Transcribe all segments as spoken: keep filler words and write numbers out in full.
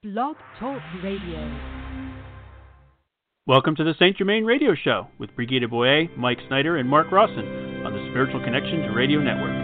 Blog Talk Radio. Welcome to the Saint Germain Radio Show with Brigitte Boyer, Mike Snyder, and Mark Rawson on the Spiritual Connections Radio Network.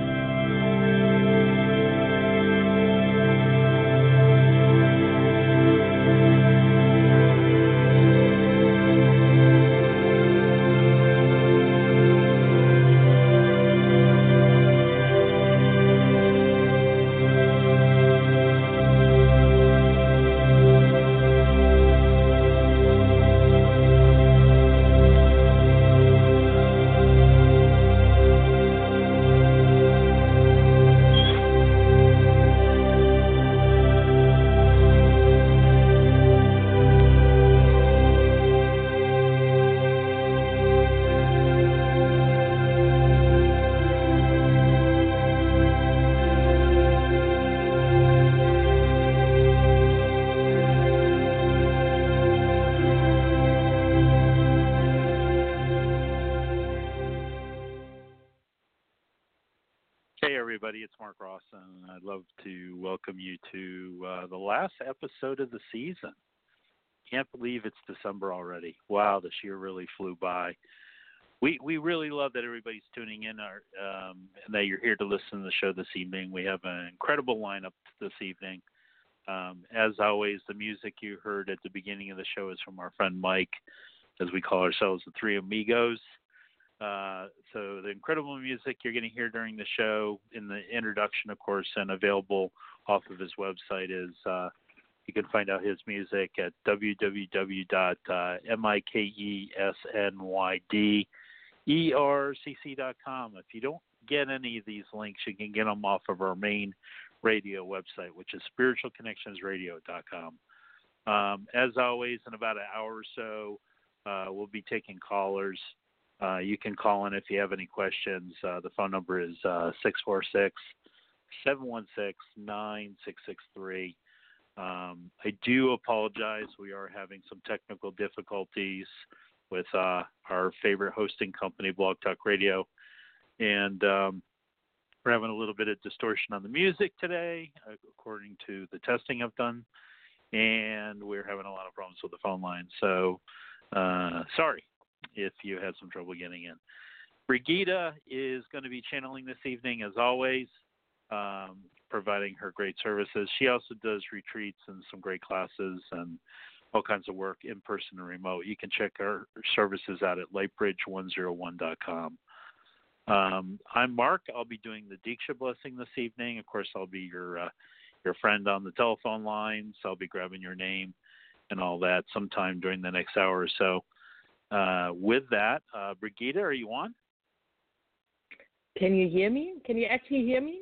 It's Mark Rawson, and I'd love to welcome you to uh, the last episode of the season. Can't believe it's December already. Wow, this year really flew by. We we really love that everybody's tuning in our, um, and that you're here to listen to the show this evening. We have an incredible lineup this evening. Um, as always, the music you heard at the beginning of the show is from our friend Mike, as we call ourselves the Three Amigos. Uh, so the incredible music you're going to hear during the show in the introduction, of course, and available off of his website is uh, you can find out his music at w w w dot mikeysnyderc dot com. If you don't get any of these links, you can get them off of our main radio website, which is spiritual connections radio dot com. Um, as always, in about an hour or so, uh, we'll be taking callers. Uh, you can call in if you have any questions. Uh, the phone number is uh, six four six, seven one six, nine six six three. Um, I do apologize. We are having some technical difficulties with uh, our favorite hosting company, Blog Talk Radio. And um, we're having a little bit of distortion on the music today, according to the testing I've done. And we're having a lot of problems with the phone line. So, uh, sorry if you had some trouble getting in. Brigitte is going to be channeling this evening, as always, um, providing her great services. She also does retreats and some great classes and all kinds of work in person and remote. You can check our services out at lightbridge one oh one dot com. Um, I'm Mark. I'll be doing the Diksha blessing this evening. Of course, I'll be your uh, your friend on the telephone lines. I'll be grabbing your name and all that sometime during the next hour or so. Uh, with that, uh, Brigitte, are you on? Can you hear me? Can you actually hear me?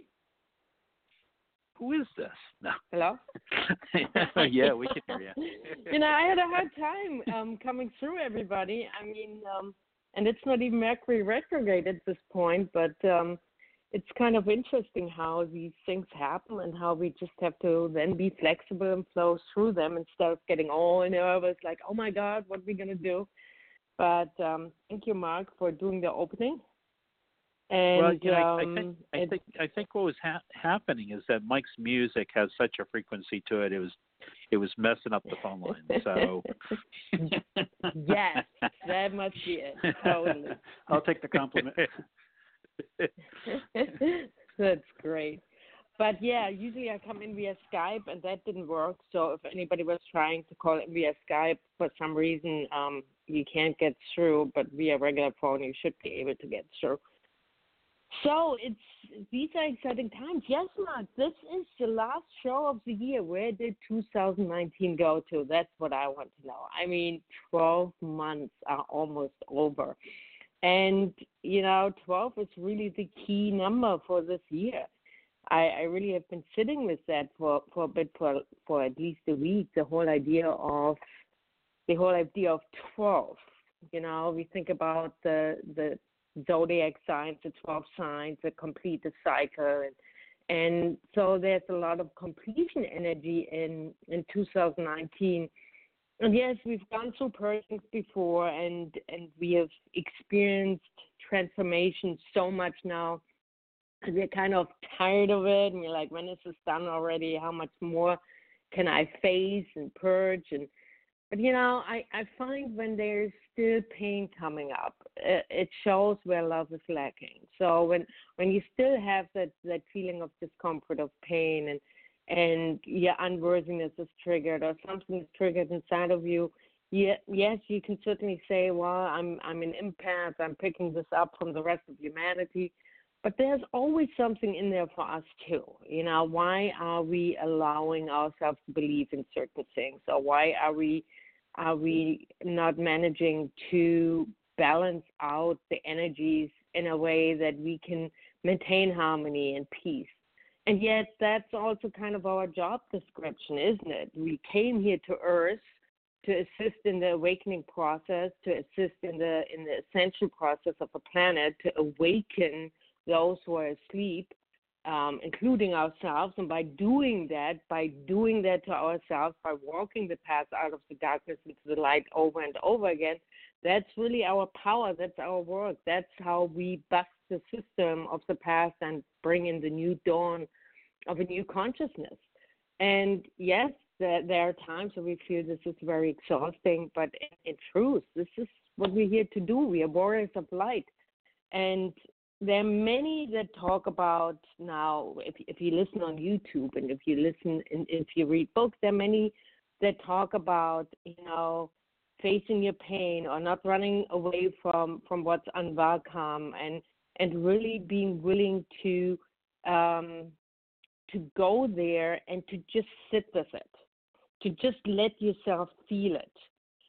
Who is this? No. Hello? Yeah, we can hear you. You know, I had a hard time um, coming through everybody. I mean, um, and it's not even Mercury retrograde at this point, but um, it's kind of interesting how these things happen and how we just have to then be flexible and flow through them instead of getting all nervous, like, oh my God, what are we going to do? But um, thank you, Mark, for doing the opening. And well, you know, um, I, I think I think I think what was ha- happening is that Mike's music has such a frequency to it. It was it was messing up the phone line. So yes, that must be it. Totally. I'll take the compliment. That's great. But yeah, usually I come in via Skype, and that didn't work. So if anybody was trying to call in via Skype for some reason, um, you can't get through. But via regular phone, you should be able to get through. So it's these are exciting times. Yes, Mark, this is the last show of the year. Where did two thousand nineteen go to? That's what I want to know. I mean, twelve months are almost over. And, you know, twelve is really the key number for this year. I, I really have been sitting with that for, for a bit, for, for at least a week, the whole idea of the whole idea of twelve. You know, we think about the the zodiac signs, the twelve signs that complete the cycle. And, and so there's a lot of completion energy in, in two thousand nineteen. And yes, we've gone through purgings before, and, and we have experienced transformation so much now. We're kind of tired of it, and we're like, when is this done already? How much more can I face and purge? And but you know, I, I find when there's still pain coming up, it, it shows where love is lacking. So when when you still have that, that feeling of discomfort, of pain, and and your unworthiness is triggered, or something is triggered inside of you, yeah, yes, you can certainly say, well, I'm I'm an empath, I'm picking this up from the rest of humanity. But there's always something in there for us too. You know, why are we allowing ourselves to believe in certain things? Or why are we are we not managing to balance out the energies in a way that we can maintain harmony and peace? And yet that's also kind of our job description, isn't it? We came here to Earth to assist in the awakening process, to assist in the in the ascension process of the planet, to awaken those who are asleep, um, including ourselves. And by doing that, by doing that to ourselves, by walking the path out of the darkness into the light over and over again, that's really our power. That's our work. That's how we bust the system of the past and bring in the new dawn of a new consciousness. And yes, there, there are times when we feel this is very exhausting, but in, in truth, this is what we're here to do. We are warriors of light. And there are many that talk about now, if, if you listen on YouTube and if you listen and if you read books, there are many that talk about, you know, facing your pain or not running away from, from what's unwelcome, and, and really being willing to um, to go there and to just sit with it, to just let yourself feel it,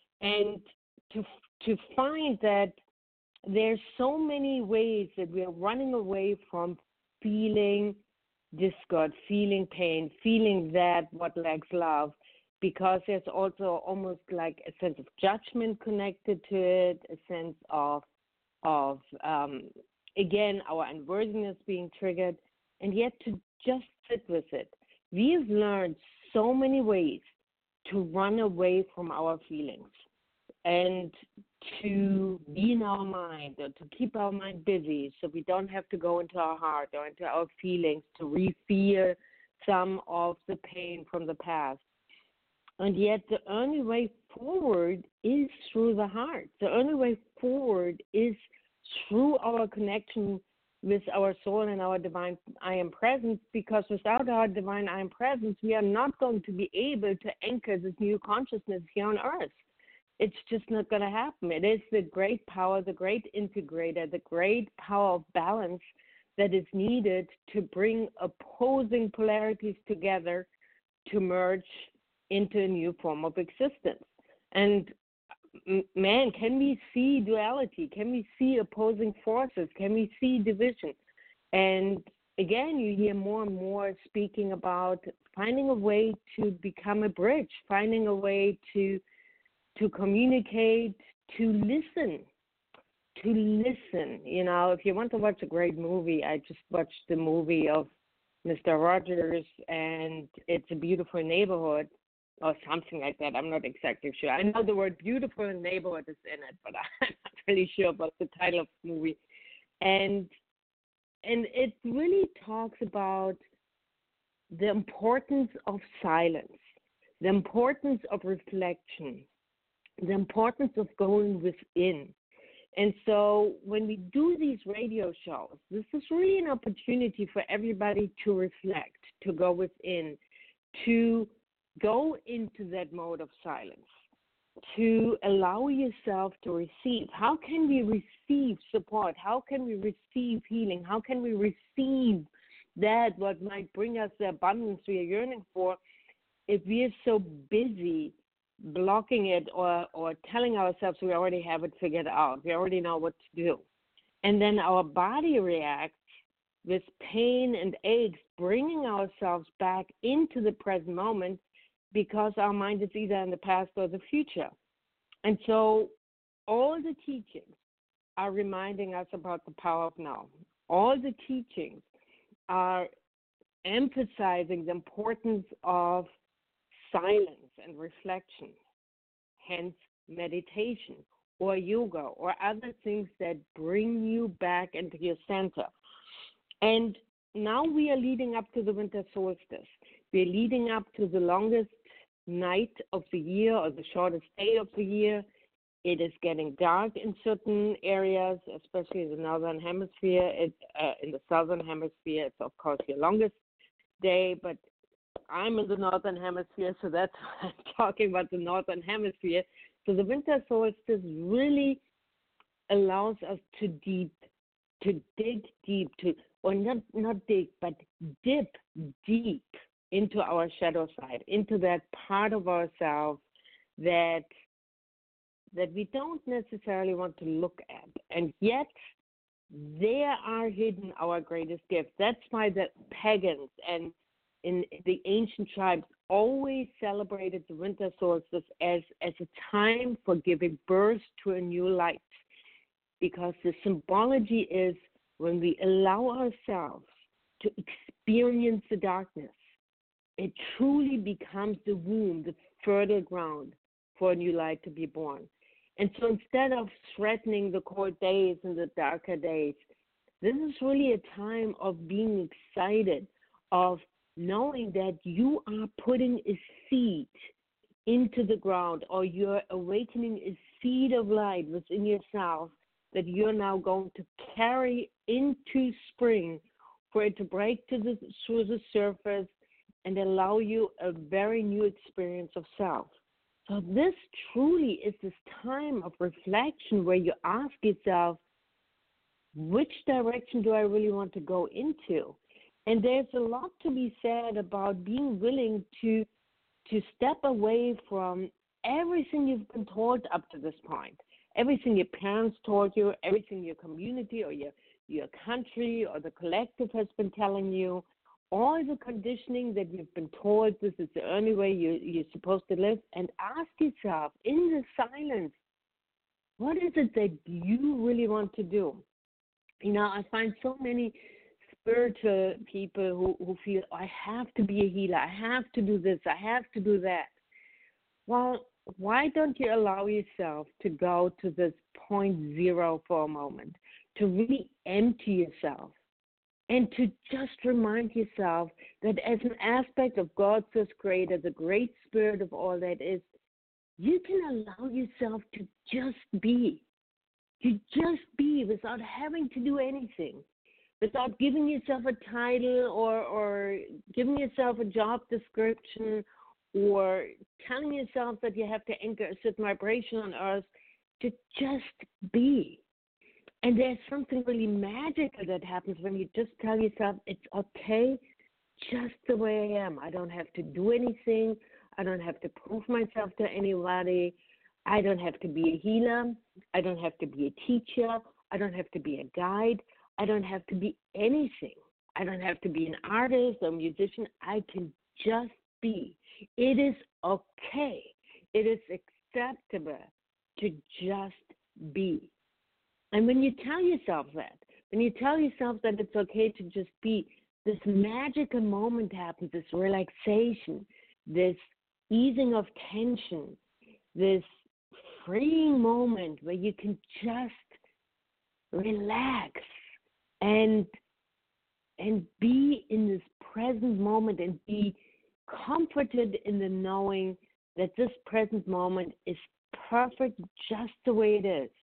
and to to find that there's so many ways that we are running away from feeling discord, feeling pain, feeling that what lacks love, because there's also almost like a sense of judgment connected to it, a sense of, of um, again, our unworthiness being triggered, and yet to just sit with it. We've learned so many ways to run away from our feelings and to be in our mind, or to keep our mind busy so we don't have to go into our heart or into our feelings to re-feel some of the pain from the past. And yet the only way forward is through the heart. The only way forward is through our connection with our soul and our divine I am presence, because without our divine I am presence, we are not going to be able to anchor this new consciousness here on earth. It's just not going to happen. It is the great power, the great integrator, the great power of balance that is needed to bring opposing polarities together to merge into a new form of existence. And man, can we see duality? Can we see opposing forces? Can we see division? And again, you hear more and more speaking about finding a way to become a bridge, finding a way to to communicate, to listen, to listen. You know, if you want to watch a great movie, I just watched the movie of Mister Rogers, and It's a Beautiful Neighborhood, or something like that. I'm not exactly sure. I know the word beautiful and neighborhood is in it, but I'm not really sure about the title of the movie. And and it really talks about the importance of silence, the importance of reflection, the importance of going within. And so when we do these radio shows, this is really an opportunity for everybody to reflect, to go within, to go into that mode of silence, to allow yourself to receive. How can we receive support? How can we receive healing? How can we receive that what might bring us the abundance we are yearning for if we are so busy blocking it or, or telling ourselves we already have it figured out, we already know what to do. And then our body reacts with pain and aches, bringing ourselves back into the present moment because our mind is either in the past or the future. And so all the teachings are reminding us about the power of now. All the teachings are emphasizing the importance of silence and reflection, hence meditation or yoga or other things that bring you back into your center. And now we are leading up to the winter solstice. we're leading up to the longest night of the year or the shortest day of the year. It is getting dark in certain areas, especially in the northern hemisphere. It, uh, in the southern hemisphere, it's of course the longest day, but I'm in the northern hemisphere, so that's why I'm talking about the northern hemisphere. So the winter solstice really allows us to deep, to dig deep, to or not not dig, but dip deep into our shadow side, into that part of ourselves that that we don't necessarily want to look at, and yet there are hidden our greatest gifts. That's why the pagans and in the ancient tribes always celebrated the winter solstice as, as a time for giving birth to a new light, because the symbology is when we allow ourselves to experience the darkness, it truly becomes the womb, the fertile ground for a new light to be born. And so instead of threatening the cold days and the darker days, this is really a time of being excited, of knowing that you are putting a seed into the ground, or you're awakening a seed of light within yourself that you're now going to carry into spring for it to break to the, through the surface and allow you a very new experience of self. So this truly is this time of reflection where you ask yourself, which direction do I really want to go into? And there's a lot to be said about being willing to to step away from everything you've been taught up to this point, everything your parents taught you, everything your community or your, your country or the collective has been telling you, all the conditioning that you've been told this is the only way you, you're supposed to live, and ask yourself in the silence, what is it that you really want to do? You know, I find so many spiritual people who, who feel, oh, I have to be a healer, I have to do this, I have to do that. Well, why don't you allow yourself to go to this point zero for a moment, to really empty yourself, and to just remind yourself that as an aspect of God's first creator, the great spirit of all that is, you can allow yourself to just be, to just be without having to do anything, without giving yourself a title or, or giving yourself a job description or telling yourself that you have to anchor a certain vibration on earth, to just be. And there's something really magical that happens when you just tell yourself, it's okay just the way I am. I don't have to do anything. I don't have to prove myself to anybody. I don't have to be a healer. I don't have to be a teacher. I don't have to be a guide. I don't have to be anything. I don't have to be an artist or musician. I can just be. It is okay. It is acceptable to just be. And when you tell yourself that, when you tell yourself that it's okay to just be, this magical moment happens, this relaxation, this easing of tension, this freeing moment where you can just relax and and be in this present moment and be comforted in the knowing that this present moment is perfect just the way it is.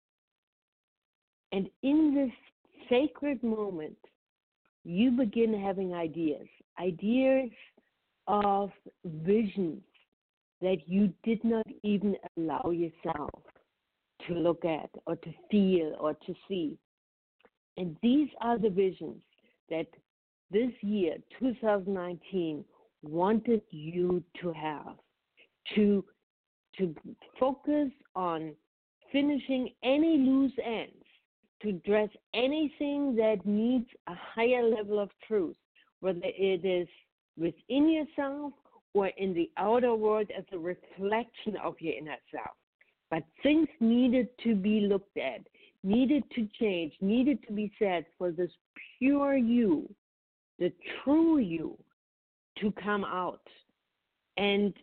And in this sacred moment, you begin having ideas, ideas of visions that you did not even allow yourself to look at or to feel or to see. And these are the visions that this year, two thousand nineteen, wanted you to have, to, to focus on finishing any loose ends, to address anything that needs a higher level of truth, whether it is within yourself or in the outer world as a reflection of your inner self. But things needed to be looked at, needed to change, needed to be said for this pure you, the true you, to come out. And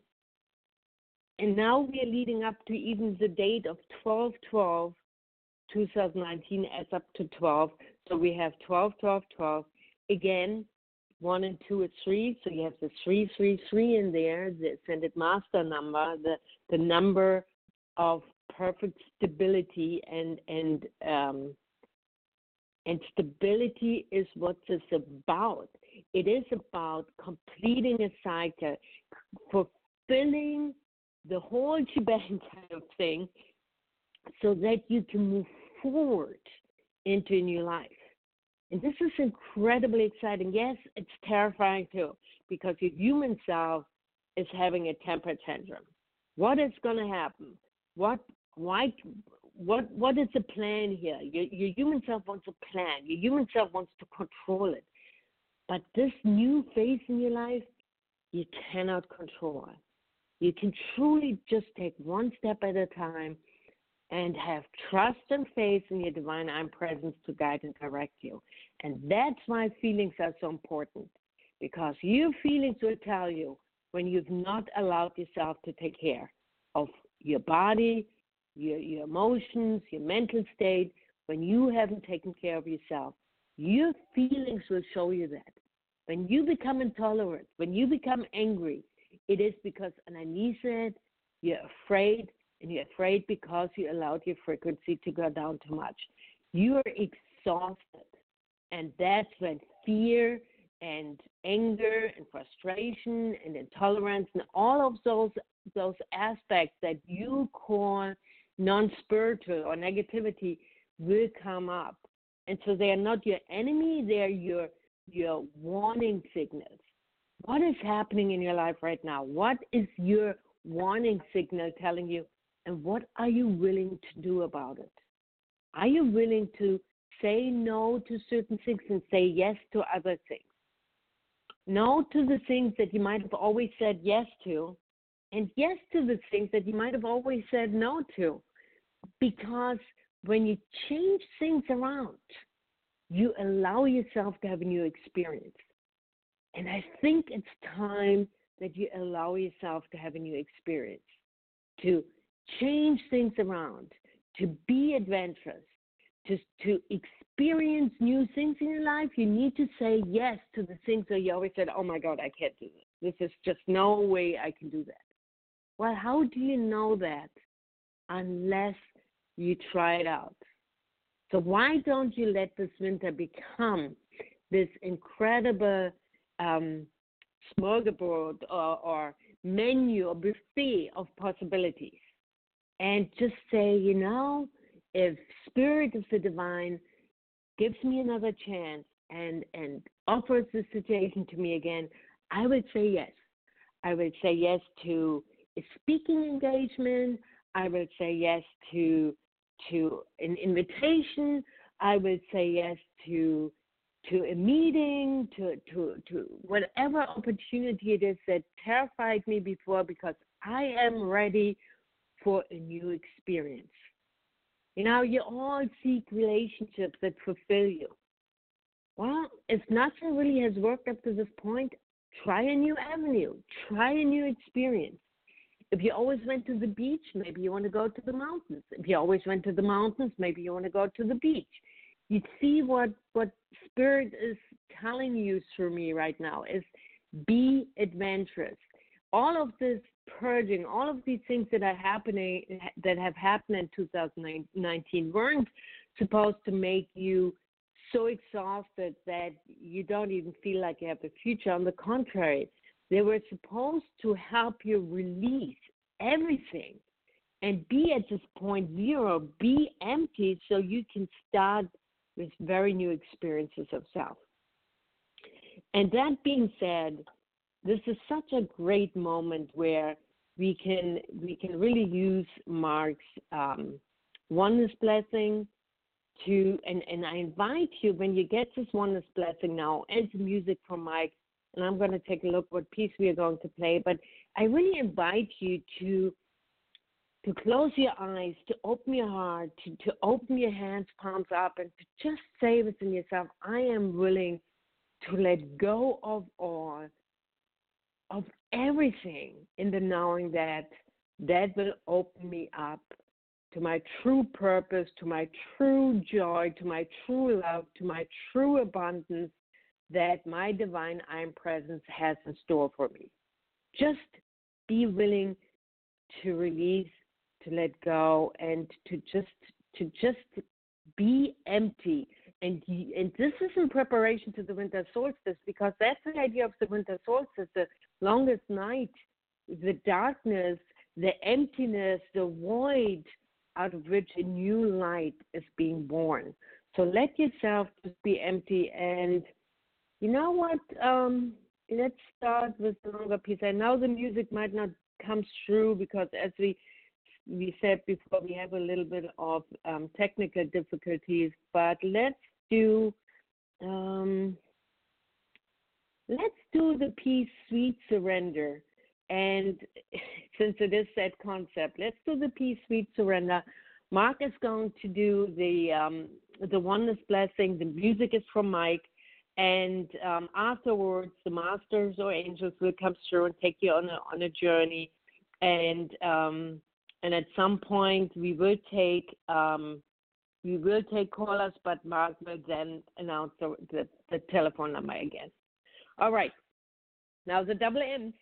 and now we are leading up to even the date of twelve twelve twenty nineteen adds up to twelve. So we have twelve twelve twelve. Again, one and two is three, so you have the three, three, three in there, the ascended master number, the the number of perfect stability, and and um, and stability is what it's about. It is about completing a cycle, fulfilling the whole shebang kind of thing, so that you can move forward into a new life. And this is incredibly exciting. Yes, it's terrifying too, because your human self is having a temper tantrum. What is going to happen? What, why, what, what is the plan here? Your, your human self wants a plan. Your human self wants to control it. But this new phase in your life, you cannot control. You can truly just take one step at a time and have trust and faith in your divine I'm presence to guide and direct you. And that's why feelings are so important, because your feelings will tell you when you've not allowed yourself to take care of your body, your, your emotions, your mental state. When you haven't taken care of yourself, your feelings will show you that. When you become intolerant, when you become angry, it is because underneath it, you're afraid, and you're afraid because you allowed your frequency to go down too much. You are exhausted, and that's when fear and anger and frustration and intolerance and all of those those aspects that you call non-spiritual or negativity will come up. And so they are not your enemy, they are your your warning signals. What is happening in your life right now? What is your warning signal telling you, and what are you willing to do about it? Are you willing to say no to certain things and say yes to other things? No to the things that you might have always said yes to, and yes to the things that you might have always said no to. Because when you change things around, you allow yourself to have a new experience. And I think it's time that you allow yourself to have a new experience, to change things around, to be adventurous, to, to experience new things in your life. You need to say yes to the things that you always said, oh my God, I can't do this. This is just no way I can do that. Well, how do you know that unless you try it out? So why don't you let this winter become this incredible um, smorgasbord or, or menu or buffet of possibilities, and just say, you know, if Spirit of the Divine gives me another chance and, and offers the situation to me again, I would say yes. I would say yes to a speaking engagement. I would say yes to to an invitation. I would say yes to to a meeting, to, to, to whatever opportunity it is that terrified me before, because I am ready for a new experience. You know, you all seek relationships that fulfill you. Well, if nothing really has worked up to this point, try a new avenue, try a new experience. If you always went to the beach, maybe you want to go to the mountains. If you always went to the mountains, maybe you want to go to the beach. You see what, what Spirit is telling you through me right now is be adventurous. All of this purging, all of these things that are happening, that have happened in two thousand nineteen weren't supposed to make you so exhausted that you don't even feel like you have a future. On the contrary, they were supposed to help you release everything and be at this point zero, be empty, so you can start with very new experiences of self. And that being said, this is such a great moment where we can we can really use Mark's um, oneness blessing to, and, and I invite you, when you get this oneness blessing now and the music from Mike, and I'm going to take a look what piece we are going to play, but I really invite you to to close your eyes, to open your heart, to, to open your hands, palms up, and to just say within yourself, I am willing to let go of all, of everything, in the knowing that that will open me up to my true purpose, to my true joy, to my true love, to my true abundance, that my divine I Am presence has in store for me. Just be willing to release, to let go, and to just to just be empty. And and this is in preparation to the winter solstice, because that's the idea of the winter solstice: the longest night, the darkness, the emptiness, the void out of which a new light is being born. So let yourself just be empty. And you know what? Um, let's start with the longer piece. I know the music might not come through because, as we we said before, we have a little bit of um, technical difficulties. But let's do um, let's do the piece "Sweet Surrender." And since it is that concept, let's do the piece "Sweet Surrender." Mark is going to do the um, the oneness blessing. The music is from Mike. And um, afterwards, the masters or angels will come through and take you on a on a journey. And um, and at some point, we will take um, we will take callers, but Mark will then announce the, the, the telephone number again. All right. Now the double M's.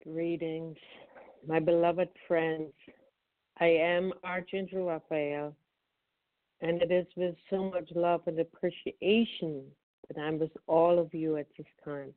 Greetings, my beloved friends. I am Archangel Raphael, and it is with so much love and appreciation that I'm with all of you at this time.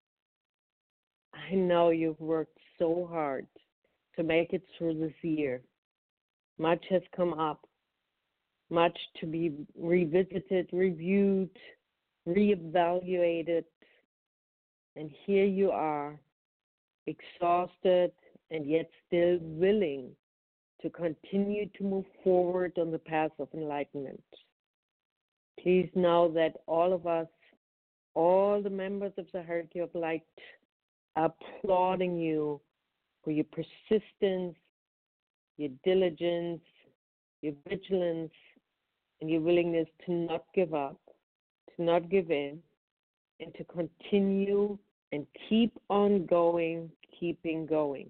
I know you've worked so hard to make it through this year. Much has come up, much to be revisited, reviewed, reevaluated, and here you are, exhausted and yet still willing to continue to move forward on the path of enlightenment. Please know that all of us, all the members of the hierarchy of light, are applauding you for your persistence, your diligence, your vigilance, and your willingness to not give up, to not give in, and to continue and keep on going, keeping going.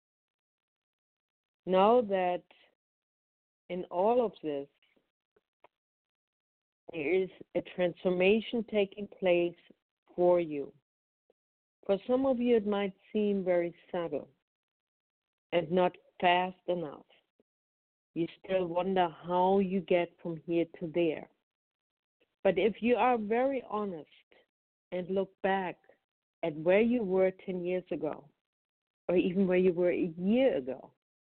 Know that in all of this, there is a transformation taking place for you. For some of you, it might seem very subtle and not fast enough. You still wonder how you get from here to there. But if you are very honest and look back at where you were ten years ago, or even where you were a year ago,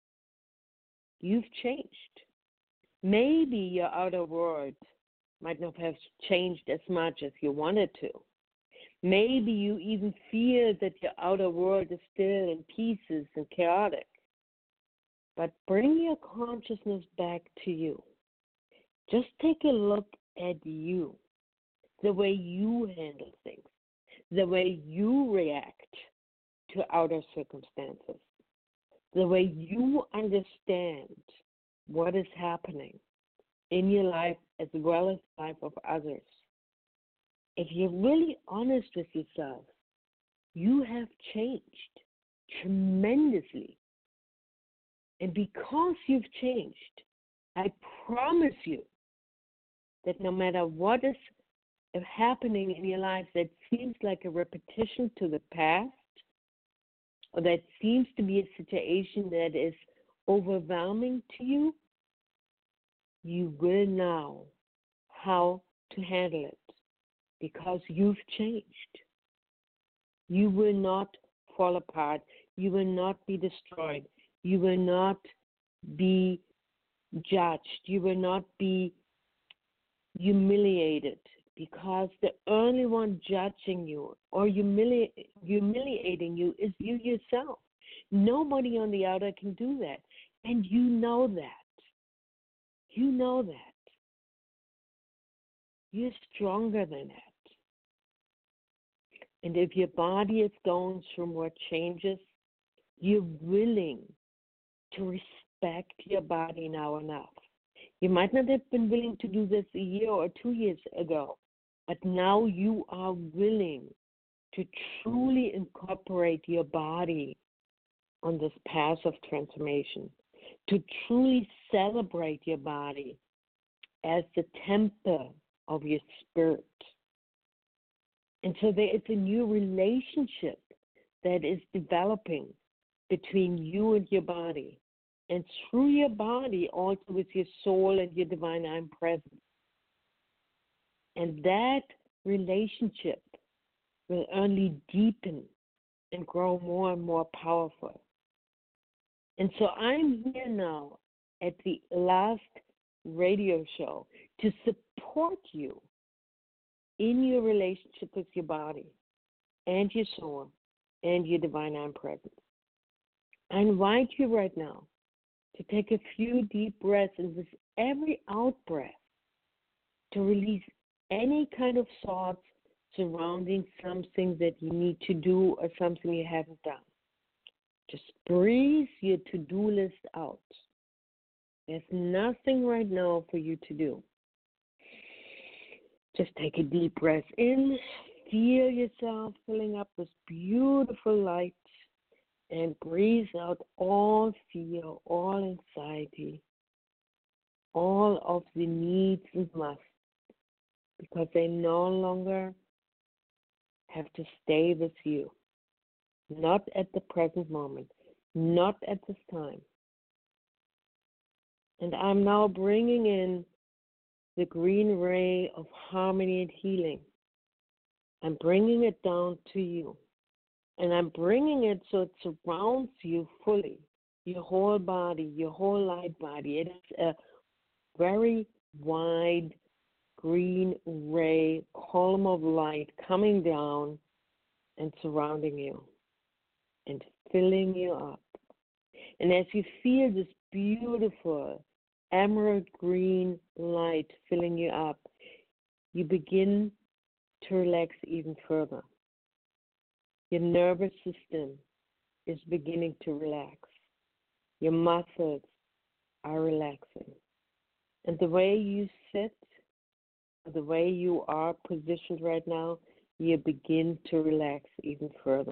you've changed. Maybe your outer world might not have changed as much as you wanted to. Maybe you even feel that your outer world is still in pieces and chaotic. But bring your consciousness back to you. Just take a look at you, the way you handle things, the way you react to outer circumstances, the way you understand what is happening in your life as well as the life of others. If you're really honest with yourself, you have changed tremendously. And because you've changed, I promise you that no matter what is happening in your life that seems like a repetition to the past, or that seems to be a situation that is overwhelming to you, you will know how to handle it because you've changed. You will not fall apart. You will not be destroyed. You will not be judged. You will not be humiliated because the only one judging you or humili- humiliating you is you yourself. Nobody on the outer can do that. And you know that. You know that. You're stronger than that. And if your body is going through more changes, you're willing to respect your body now enough. You might not have been willing to do this a year or two years ago, but now you are willing to truly incorporate your body on this path of transformation, to truly celebrate your body as the temple of your spirit. And so there is a new relationship that is developing between you and your body, and through your body also with your soul and your divine I am present. And that relationship will only deepen and grow more and more powerful. And so I'm here now at the last radio show to support you in your relationship with your body and your soul and your divine I am presence. I invite you right now to take a few deep breaths, and with every out breath to release any kind of thoughts surrounding something that you need to do or something you haven't done. Just breathe your to-do list out. There's nothing right now for you to do. Just take a deep breath in, feel yourself filling up with beautiful light, and breathe out all fear, all anxiety, all of the needs and musts, because they no longer have to stay with you. not at the present moment, not at this time. And I'm now bringing in the green ray of harmony and healing. I'm bringing it down to you. And I'm bringing it so it surrounds you fully, your whole body, your whole light body. It is a very wide green ray, column of light coming down and surrounding you and filling you up. And as you feel this beautiful emerald green light filling you up, you begin to relax even further. Your nervous system is beginning to relax. Your muscles are relaxing. And the way you sit, the way you are positioned right now, you begin to relax even further.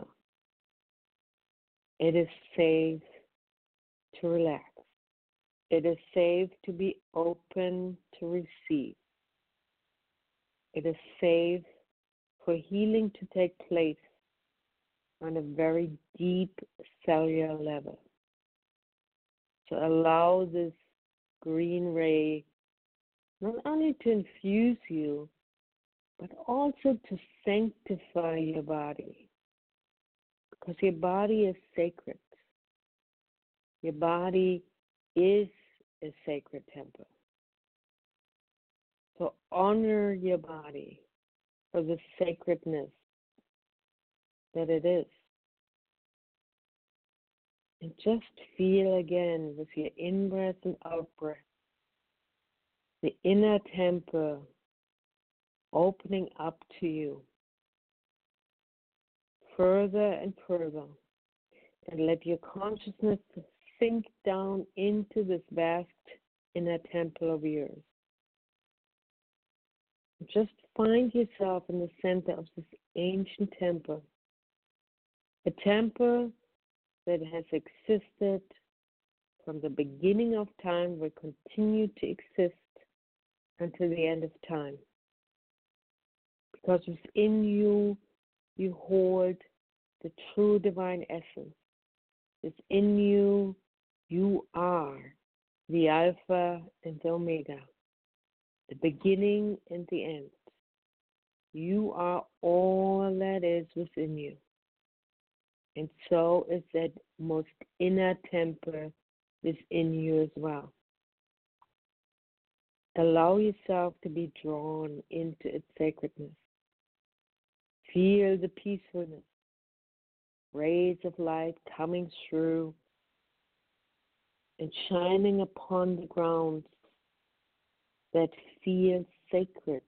It is safe to relax. It is safe to be open to receive. It is safe for healing to take place on a very deep cellular level. So allow this green ray not only to infuse you, but also to sanctify your body. Because your body is sacred. Your body is a sacred temple. So honor your body for the sacredness that it is. And just feel again with your in-breath and out-breath the inner temple opening up to you further and further. And let your consciousness sink down into this vast inner temple of yours. Just find yourself in the center of this ancient temple, a temple that has existed from the beginning of time, will continue to exist until the end of time. Because within you, you hold the true divine essence. Within you, you are the Alpha and the Omega, the beginning and the end. You are all that is within you. And so is that most inner temple within you as well. Allow yourself to be drawn into its sacredness. Feel the peacefulness, rays of light coming through and shining upon the ground that feel sacred.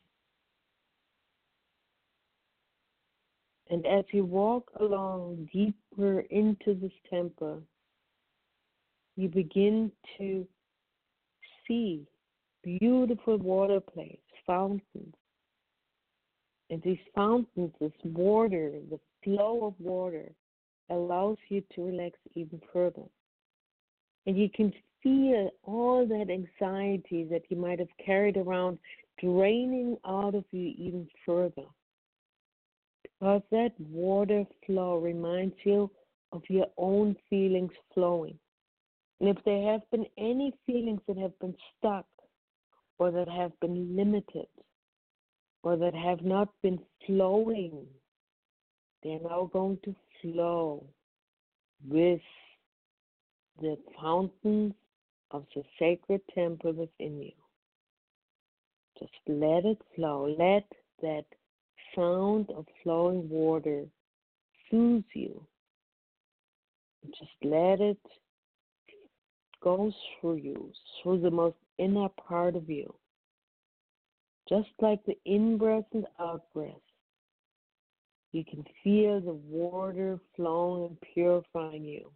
And as you walk along deeper into this temple, you begin to see beautiful water plays, fountains. And these fountains, this water, the flow of water, allows you to relax even further. And you can feel all that anxiety that you might have carried around draining out of you even further. Because that water flow reminds you of your own feelings flowing. And if there have been any feelings that have been stuck, or that have been limited, or that have not been flowing, they're now going to flow with the fountains of the sacred temple within you. Just let it flow. Let that sound of flowing water soothe you. Just let it go through you, through the most inner part of you. Just like the in-breath and out-breath, you can feel the water flowing and purifying you.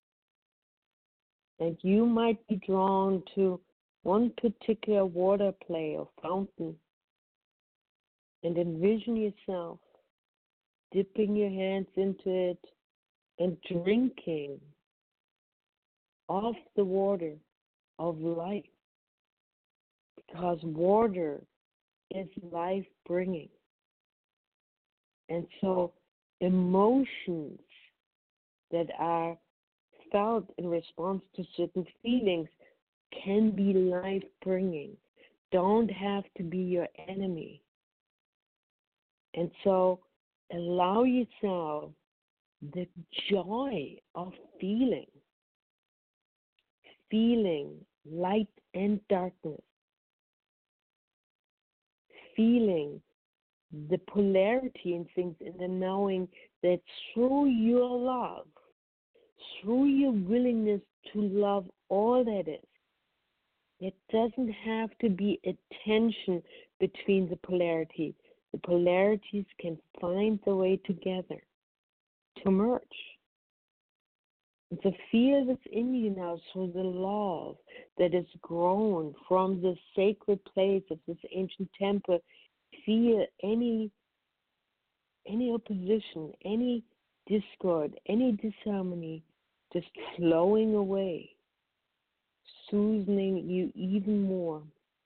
And you might be drawn to one particular water play or fountain and envision yourself dipping your hands into it and drinking of the water of life. Because water is life-bringing. And so emotions that are felt in response to certain feelings can be life-bringing, don't have to be your enemy. And so allow yourself the joy of feeling, feeling light and darkness, feeling the polarity in things, and the knowing that through your love, through your willingness to love all that is, it doesn't have to be a tension between the polarity. The polarities can find their way together to merge. And so feel this in you now through the love that is grown from the sacred place of this ancient temple. Feel any any opposition, any discord, any disharmony just flowing away, soothing you even more.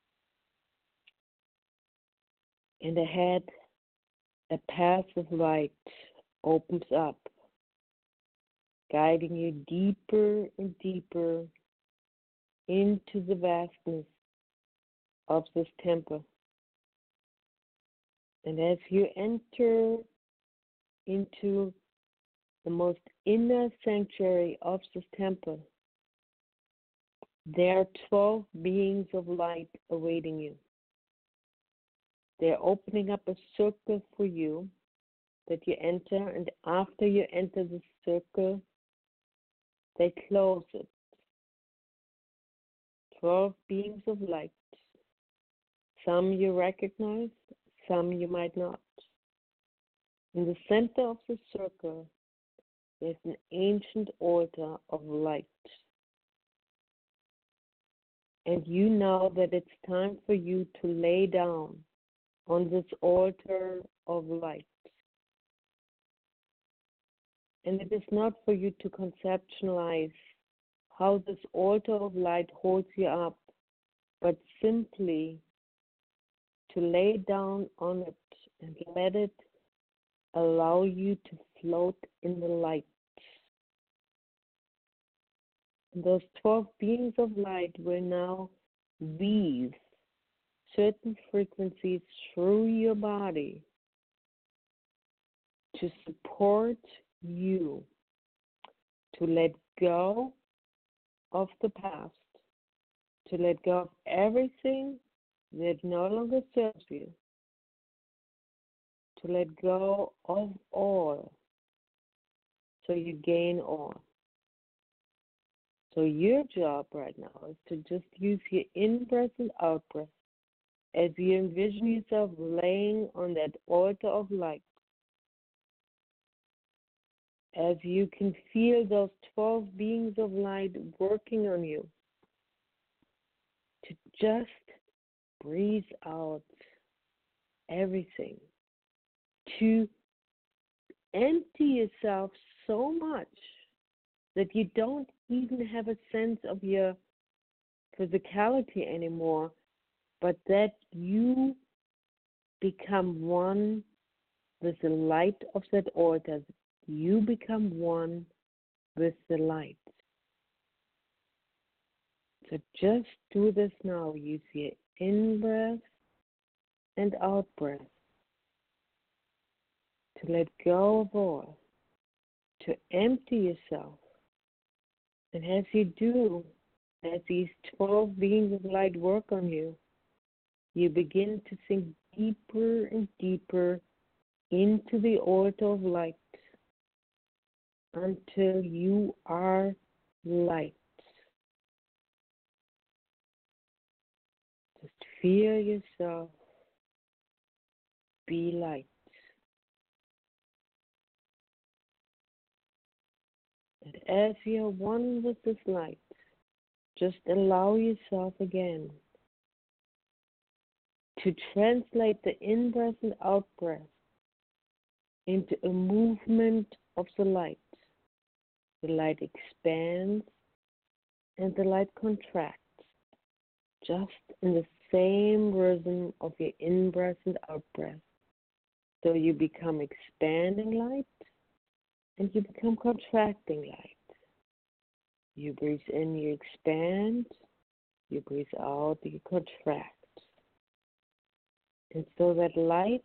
And ahead, a path of light opens up, guiding you deeper and deeper into the vastness of this temple. And as you enter into the most inner sanctuary of this temple, there are twelve beings of light awaiting you. They're opening up a circle for you that you enter, and after you enter the circle, they close it. Twelve beings of light. Some you recognize, some you might not. In the center of the circle, there's an ancient altar of light. And you know that it's time for you to lay down on this altar of light. And it is not for you to conceptualize how this altar of light holds you up, but simply to lay down on it and let it allow you to float in the light. And those twelve beings of light will now weave certain frequencies through your body to support you to let go of the past, to let go of everything that no longer serves you, to let go of all so you gain all. So your job right now is to just use your in-breath and out-breath as you envision yourself laying on that altar of light, as you can feel those twelve beings of light working on you, to just breathe out everything, to empty yourself so much that you don't even have a sense of your physicality anymore, but that you become one with the light of that altar. You become one with the light. So just do this now. Use your in-breath and out-breath to let go of all, to empty yourself. And as you do, as these twelve beings of light work on you, you begin to sink deeper and deeper into the altar of light until you are light. Just feel yourself be light. And as you're one with this light, just allow yourself again to translate the in-breath and out-breath into a movement of the light. The light expands and the light contracts, just in the same rhythm of your in-breath and out-breath. So you become expanding light, and you become contracting light. You breathe in, you expand. You breathe out, you contract. And so that light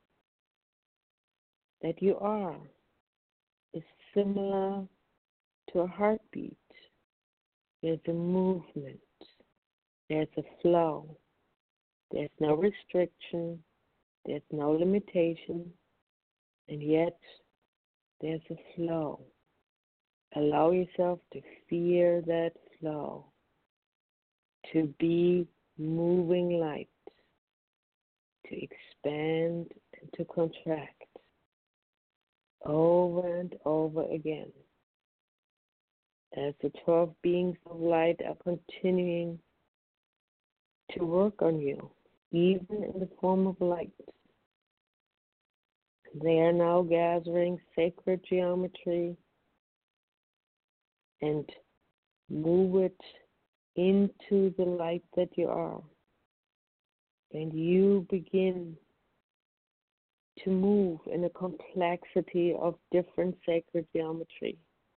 that you are is similar to a heartbeat. There's a movement. There's a flow. There's no restriction. There's no limitation. And yet, there's a flow. Allow yourself to feel that flow, to be moving light, to expand and to contract over and over again as the twelve beings of light are continuing to work on you, even in the form of light. They are now gathering sacred geometry and move it into the light that you are. And you begin to move in a complexity of different sacred geometry.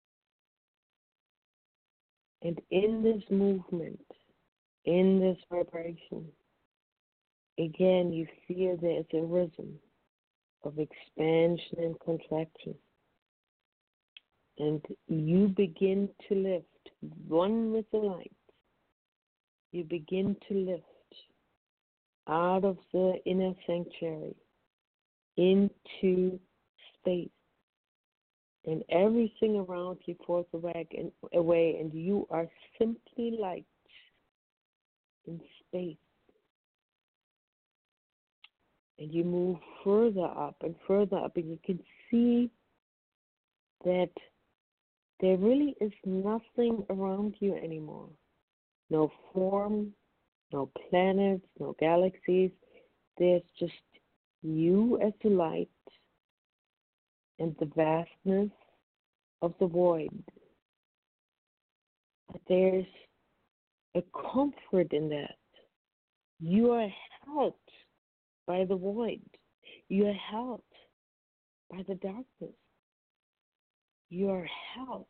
And in this movement, in this vibration, again you feel there is a rhythm of expansion and contraction. And you begin to lift, one with the light. You begin to lift out of the inner sanctuary into space. And everything around you falls away and, away, and you are simply light in space. And you move further up and further up, and you can see that there really is nothing around you anymore. No form, no planets, no galaxies. There's just you as the light and the vastness of the void. But there's a comfort in that. You are held by the void. You are held by the darkness. You are held.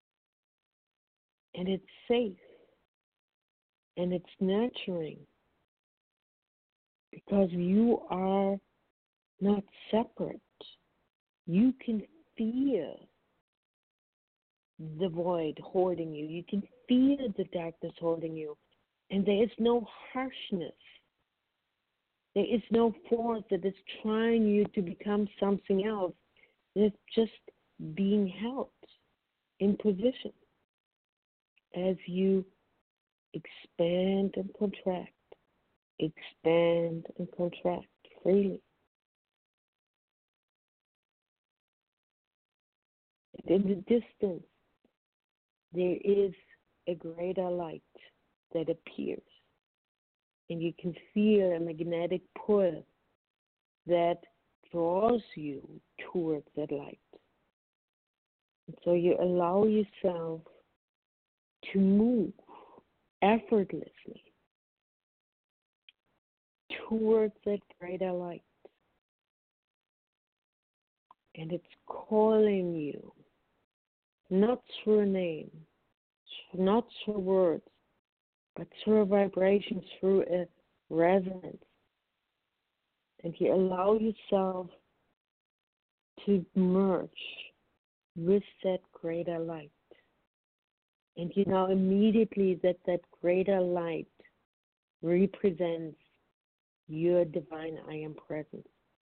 And it's safe. And it's nurturing. Because you are not separate. You can feel the void holding you. You can feel the darkness holding you. And there is no harshness. There is no force that is trying you to become something else. It's just being held in position as you expand and contract, expand and contract freely. And in the distance, there is a greater light that appears. And you can feel a magnetic pull that draws you towards that light. And so you allow yourself to move effortlessly towards that greater light. And it's calling you, not through a name, not through words, but through a vibration, through a resonance. And you allow yourself to merge with that greater light. And you know immediately that that greater light represents your divine I Am presence.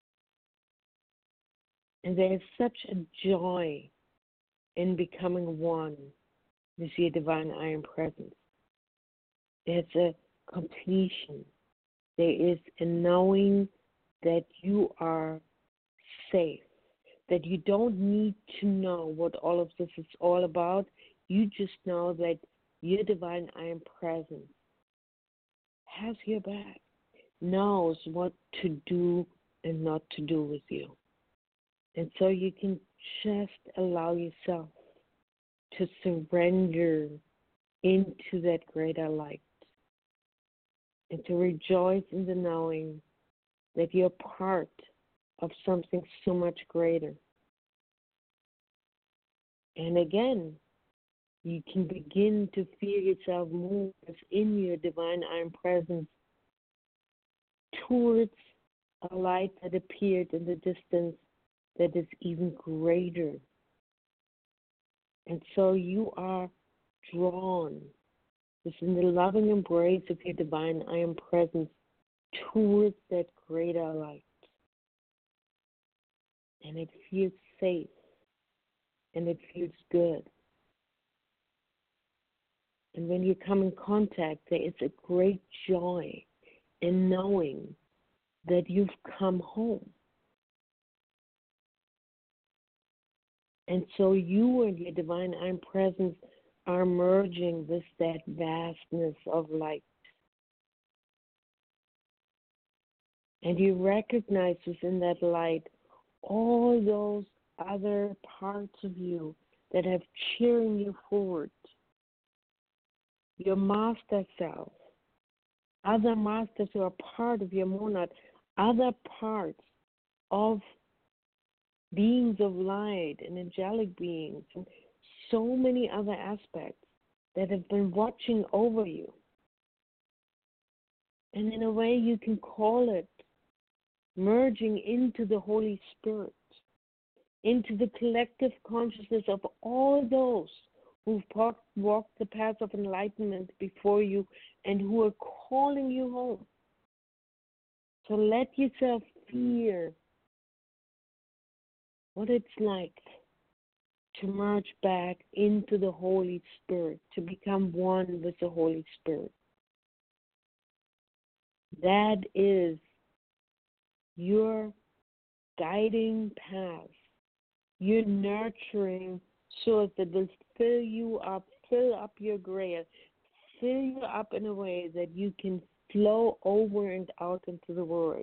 And there is such a joy in becoming one with your divine I Am presence. There's a completion. There is a knowing that you are safe, that you don't need to know what all of this is all about. You just know that your divine I Am presence has your back, knows what to do and not to do with you. And so you can just allow yourself to surrender into that greater light and to rejoice in the knowing that you're part of something so much greater. And again, you can begin to feel yourself move within your divine iron presence towards a light that appeared in the distance that is even greater. And so you are drawn within the loving embrace of your divine iron presence towards that greater light. And it feels safe and it feels good. And when you come in contact, there is a great joy in knowing that you've come home. And so you and your divine iron presence are merging with that vastness of light. And you recognize within that light all those other parts of you that have cheering you forward. Your master self, other masters who are part of your monad, other parts of beings of light and angelic beings, and so many other aspects that have been watching over you. And in a way, you can call it merging into the Holy Spirit, into the collective consciousness of all those who've walked the path of enlightenment before you and who are calling you home. So let yourself feel what it's like to merge back into the Holy Spirit, to become one with the Holy Spirit. That is your guiding path, your nurturing source that will fill you up, fill up your grace, fill you up in a way that you can flow over and out into the world.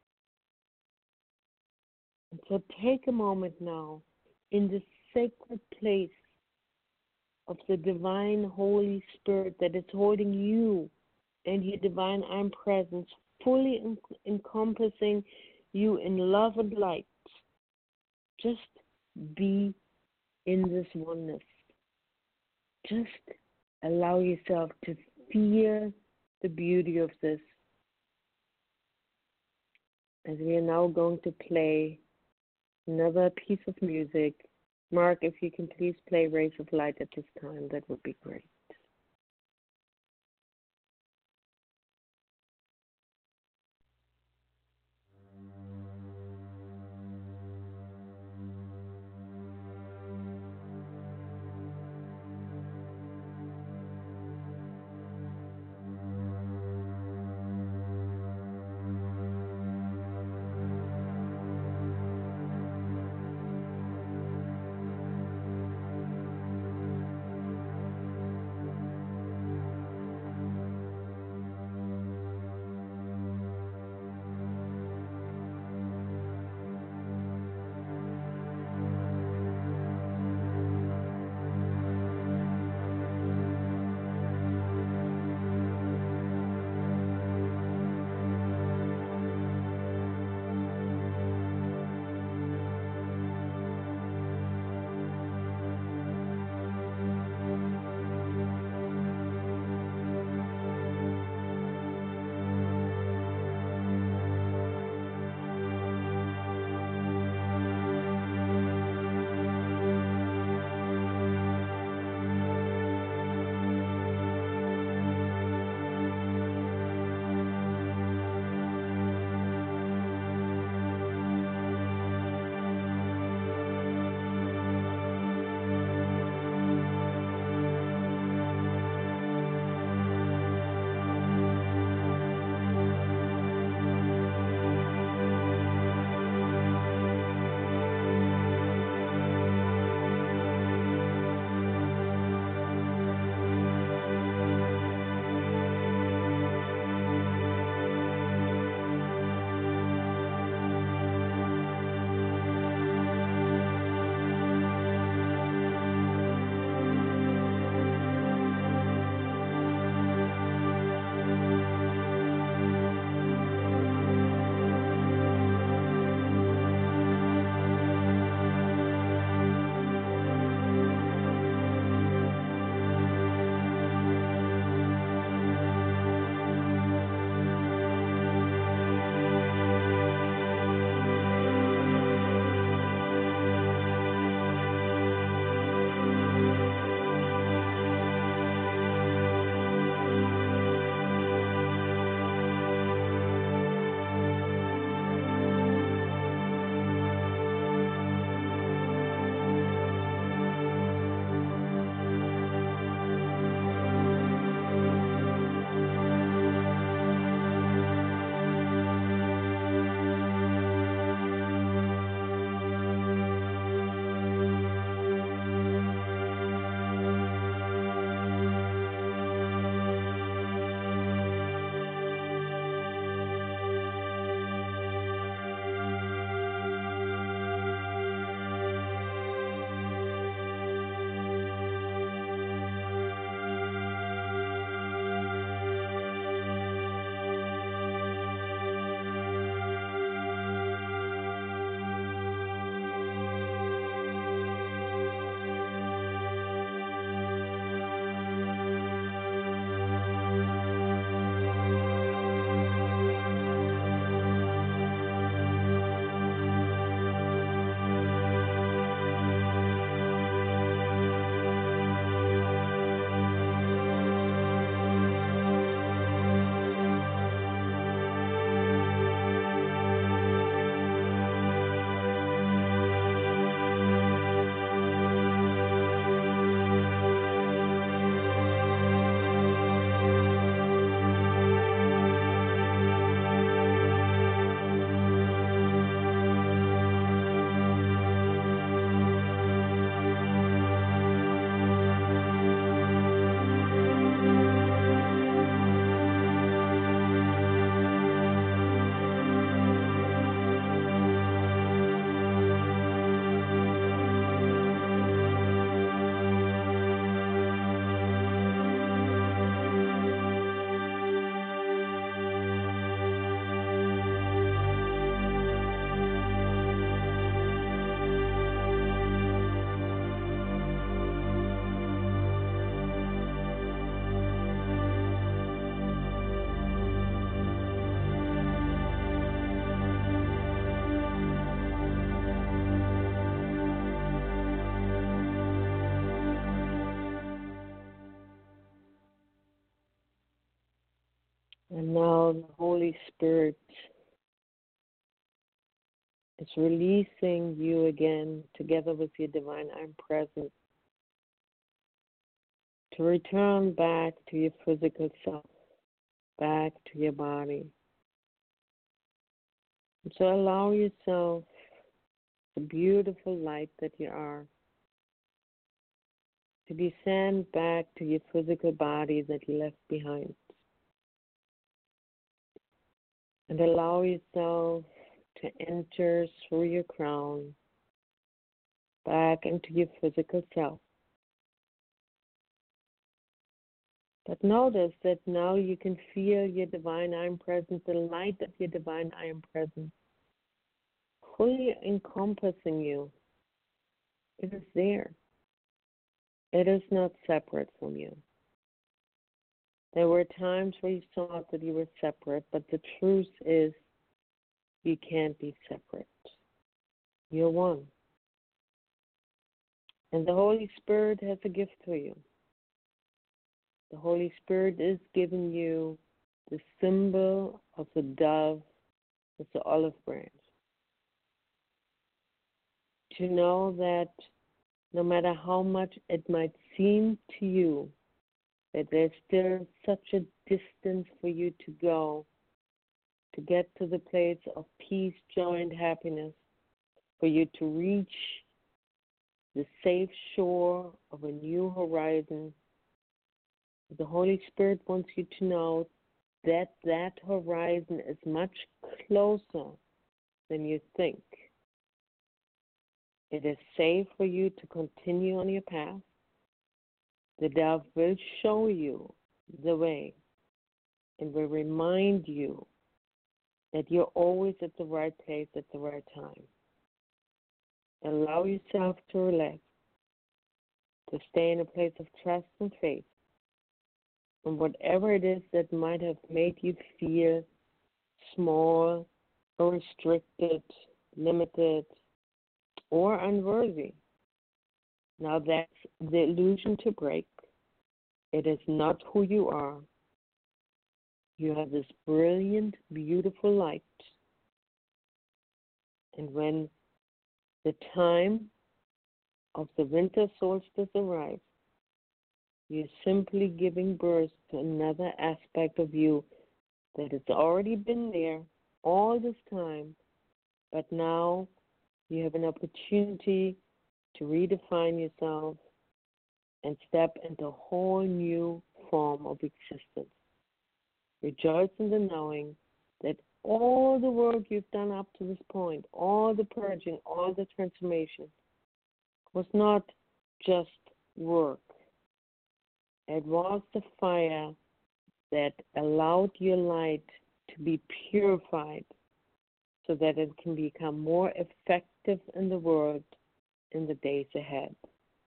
And so take a moment now in the sacred place of the divine Holy Spirit that is holding you and your divine iron presence, fully en- encompassing you in love and light. Just be in this oneness. Just allow yourself to feel the beauty of this. As we are now going to play another piece of music. Mark, if you can please play Rays of Light at this time, that would be great. And now the Holy Spirit is releasing you again together with your divine I'm present to return back to your physical self, back to your body. And so allow yourself, the beautiful light that you are, to descend back to your physical body that you left behind. And allow yourself to enter through your crown back into your physical self. But notice that now you can feel your divine I am presence, the light of your divine I am presence, fully encompassing you. It is there. It is not separate from you. There were times where you thought that you were separate, but the truth is you can't be separate. You're one. And the Holy Spirit has a gift for you. The Holy Spirit is giving you the symbol of the dove with the olive branch. To know that no matter how much it might seem to you that there's still such a distance for you to go to get to the place of peace, joy, and happiness, for you to reach the safe shore of a new horizon. The Holy Spirit wants you to know that that horizon is much closer than you think. It is safe for you to continue on your path. The dove will show you the way and will remind you that you're always at the right place at the right time. Allow yourself to relax, to stay in a place of trust and faith. And whatever it is that might have made you feel small or restricted, limited, or unworthy, now that's the illusion to break. It is not who you are. You have this brilliant, beautiful light. And when the time of the winter solstice arrives, you're simply giving birth to another aspect of you that has already been there all this time, but now you have an opportunity to redefine yourself and step into a whole new form of existence. Rejoice in the knowing that all the work you've done up to this point, all the purging, all the transformation, was not just work. It was the fire that allowed your light to be purified so that it can become more effective in the world in the days ahead.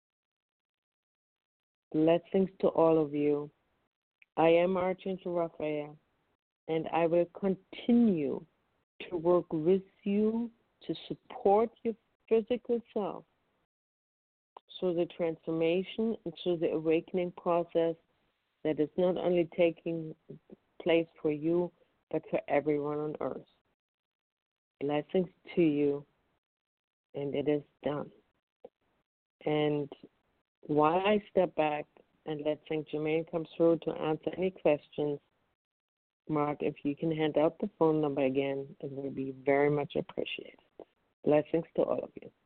Blessings to all of you. I am Archangel Raphael, and I will continue to work with you to support your physical self through the transformation and through the awakening process that is not only taking place for you, but for everyone on earth. Blessings to you, and it is done. And while I step back and let Saint Germain come through to answer any questions, Mark, if you can hand out the phone number again, it will be very much appreciated. Blessings to all of you.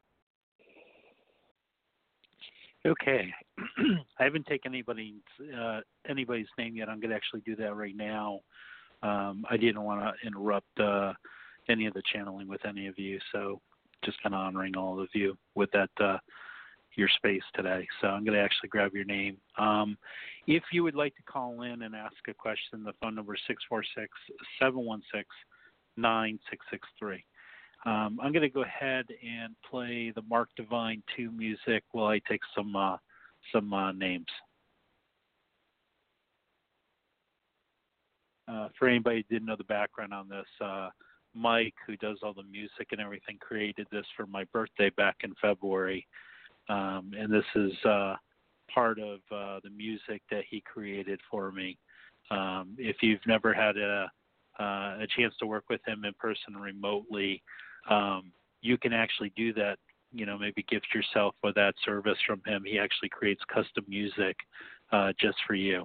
Okay. I haven't taken anybody's uh, anybody's name yet. I'm going to actually do that right now. Um, I didn't want to interrupt uh, any of the channeling with any of you, so just kind of honoring all of you with that uh, your space today. So I'm going to actually grab your name. Um, if you would like to call in and ask a question, the phone number is six four six, seven one six, nine six six three. Um, I'm going to go ahead and play the Mark Divine two music while I take some uh, some uh, names. Uh, for anybody who didn't know the background on this, uh, Mike, who does all the music and everything, created this for my birthday back in February. Um, and this is uh, part of uh, the music that he created for me Um, if you've never had a uh, a chance to work with him in person remotely, um, you can actually do that. You know, maybe gift yourself with that service from him. He actually creates custom music uh, just for you.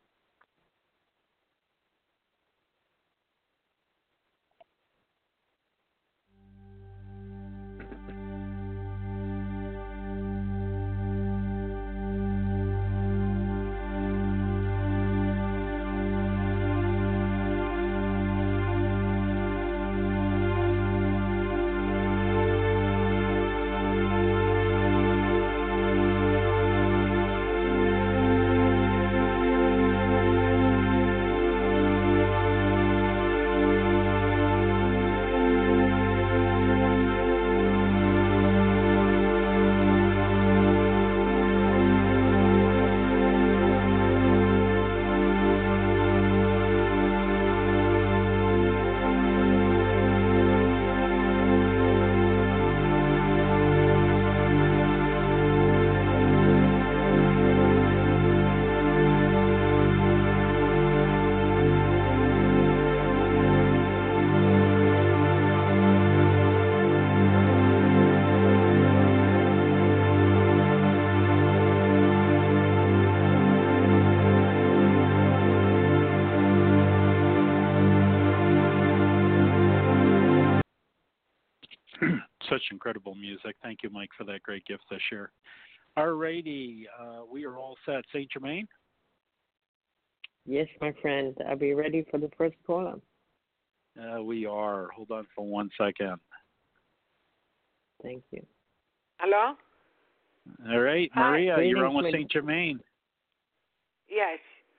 Such incredible music. Thank you, Mike, for that great gift this year. All righty, uh, we are all set. Saint Germain? Yes, my friend. Are we ready for the first caller? Uh, we are. Hold on for one second. Thank you. Hello? All right, Hi. Maria, Greetings, you're on with my- Saint Germain. Yes.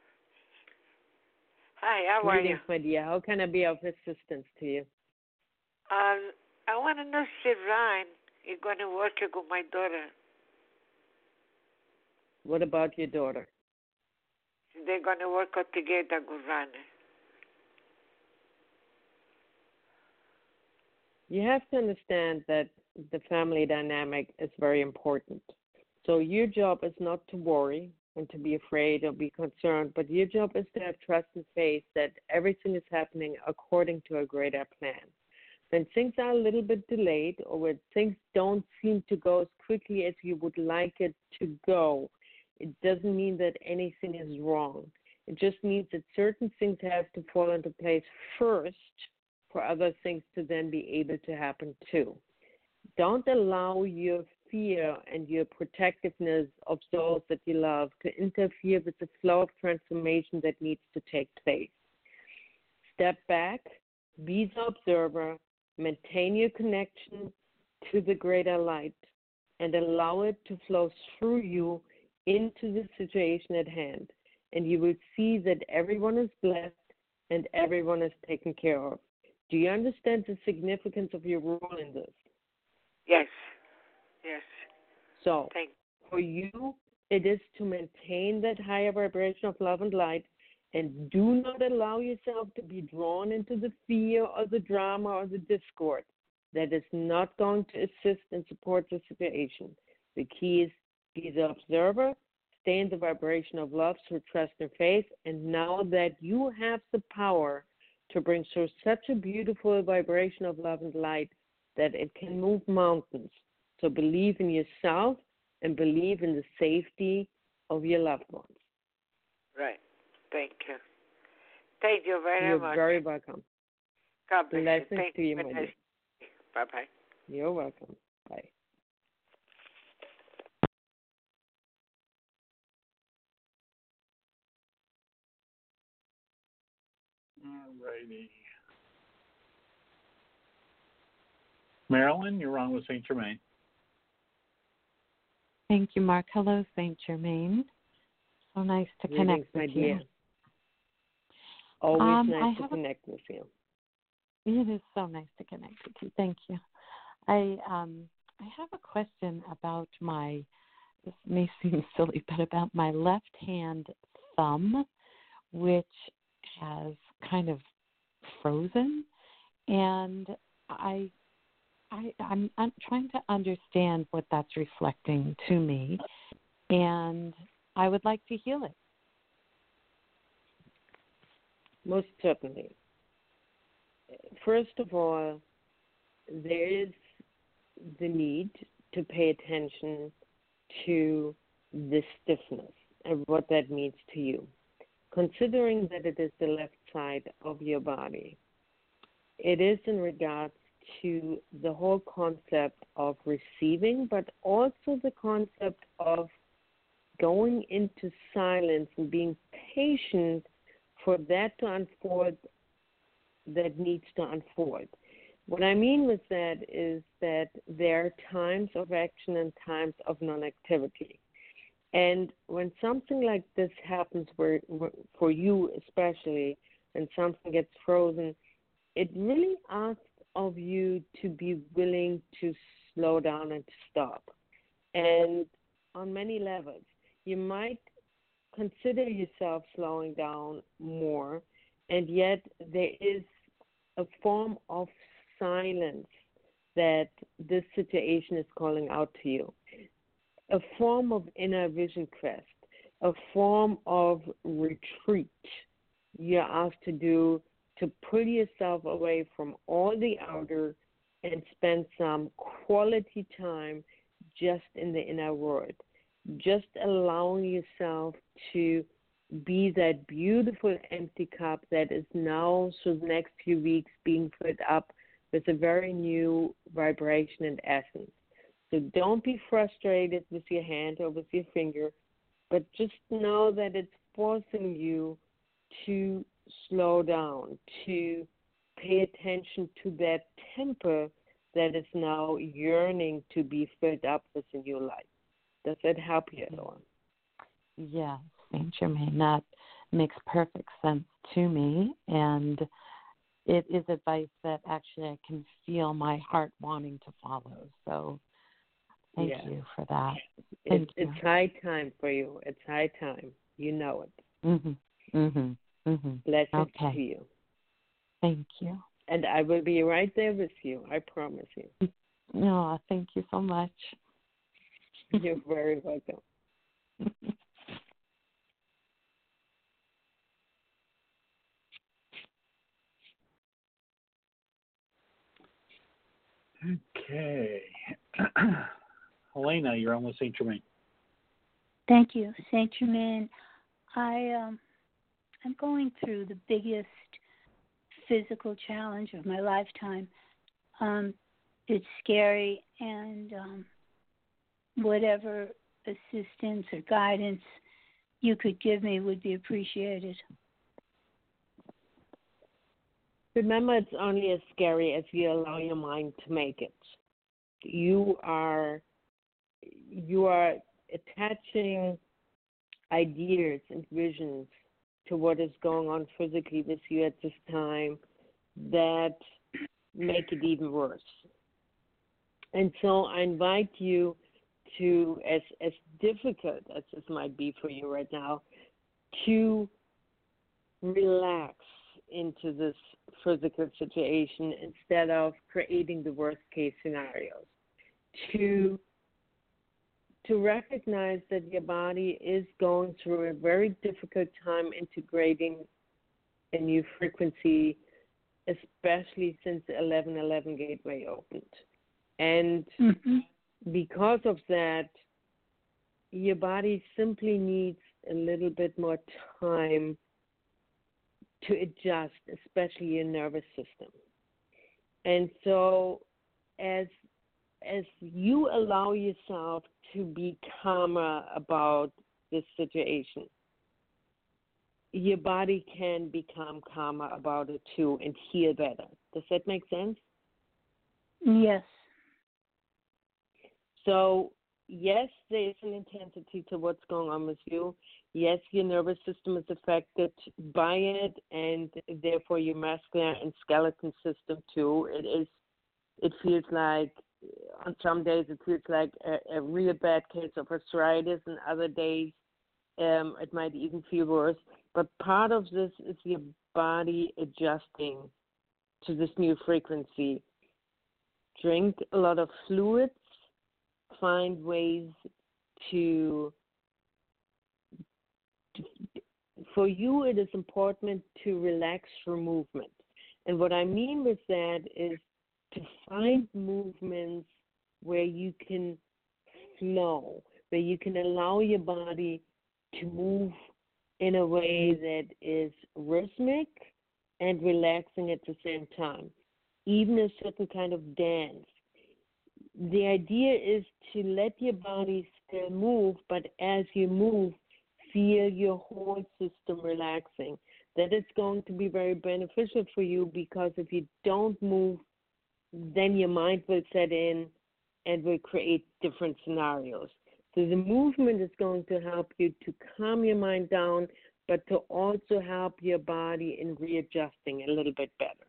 Hi, how are you? Greetings, my dear. How can I be of assistance to you? Um, I want to know if Ryan is going to work with my daughter. What about your daughter? They're going to work out together with Ryan. You have to understand that the family dynamic is very important. So your job is not to worry and to be afraid or be concerned, but your job is to have trust and faith that everything is happening according to a greater plan. When things are a little bit delayed or when things don't seem to go as quickly as you would like it to go, it doesn't mean that anything is wrong. It just means that certain things have to fall into place first for other things to then be able to happen too. Don't allow your fear and your protectiveness of those that you love to interfere with the flow of transformation that needs to take place. Step back, be the observer, maintain your connection to the greater light, and allow it to flow through you into the situation at hand. And you will see that everyone is blessed and everyone is taken care of. Do you understand the significance of your role in this? Yes. Yes. So, Thank for you, it is to maintain that higher vibration of love and light, and do not allow yourself to be drawn into the fear or the drama or the discord. That is not going to assist and support the situation. The key is be the observer, stay in the vibration of love through trust and faith, and know that you have the power to bring through such a beautiful vibration of love and light that it can move mountains. So believe in yourself and believe in the safety of your loved ones. Right. Thank you. Thank you very You're much. very welcome. God bless Blessings you. Thank to you, for my this. dear. Bye-bye. You're welcome. Bye. All righty. Marilyn, you're on with Saint Germain. Thank you, Mark. Hello, Saint Germain. So nice to Greetings, connect my with dear. you. Always Um, nice I to have a- connect with you. It is so nice to connect with you. Thank you. I um I have a question about my, this may seem silly, but about my left hand thumb, which has kind of frozen, and I I I'm, I'm trying to understand what that's reflecting to me, and I would like to heal it. most certainly. First of all, there is the need to pay attention to the stiffness and what that means to you. Considering that it is the left side of your body, it is in regards to the whole concept of receiving, but also the concept of going into silence and being patient for that to unfold that needs to unfold. What I mean with that is that there are times of action and times of non-activity. And when something like this happens, where, for you especially, and something gets frozen, it really asks of you to be willing to slow down and to stop. And on many levels, you might consider yourself slowing down more, and yet there is a form of silence that this situation is calling out to you, a form of inner vision quest, a form of retreat you're asked to do, to pull yourself away from all the outer and spend some quality time just in the inner world, just allowing yourself to be that beautiful empty cup that is now, through the next few weeks, being filled up with a very new vibration and essence. So don't be frustrated with your hand or with your finger, but just know that it's forcing you to slow down, to pay attention to that temper that is now yearning to be filled up with a new life. Does that help you at all? Yes, Saint Germain, that makes perfect sense to me, and it is advice that actually I can feel my heart wanting to follow. So thank yeah. you for that. Thank it's, you. It's high time for you. It's high time. You know it. Mm-hmm. Mm-hmm. Mm-hmm. Blessings okay. to you. Thank you. And I will be right there with you. I promise you. Oh, thank you so much. You're very welcome. Okay. Helena, you're on with Saint Germain. Thank you, Saint Germain. I um, I'm going through the biggest physical challenge of my lifetime. Um, it's scary, and um, whatever assistance or guidance you could give me would be appreciated. Remember, it's only as scary as you allow your mind to make it. You are you are attaching ideas and visions to what is going on physically with you at this time that make it even worse. And so I invite you to, as as difficult as this might be for you right now, to relax into this physical situation instead of creating the worst case scenarios. To to recognize that your body is going through a very difficult time integrating a new frequency, especially since the eleven eleven gateway opened. And mm-hmm. because of that, your body simply needs a little bit more time to adjust, especially your nervous system. And so as as you allow yourself to be calmer about this situation, your body can become calmer about it too and heal better. Does that make sense? Yes. So, yes, there is an intensity to what's going on with you. Yes, your nervous system is affected by it, and therefore your muscular and skeleton system too. It is. It feels like, on some days, it feels like a, a real bad case of arthritis, and other days, um, it might even feel worse. But part of this is your body adjusting to this new frequency. Drink a lot of fluids. Find ways to, to for you, it is important to relax through movement. And what I mean with that is to find movements where you can flow, where you can allow your body to move in a way that is rhythmic and relaxing at the same time, even a certain kind of dance. The idea is to let your body still move, but as you move, feel your whole system relaxing. That is going to be very beneficial for you, because if you don't move, then your mind will set in and will create different scenarios. So the movement is going to help you to calm your mind down, but to also help your body in readjusting a little bit better.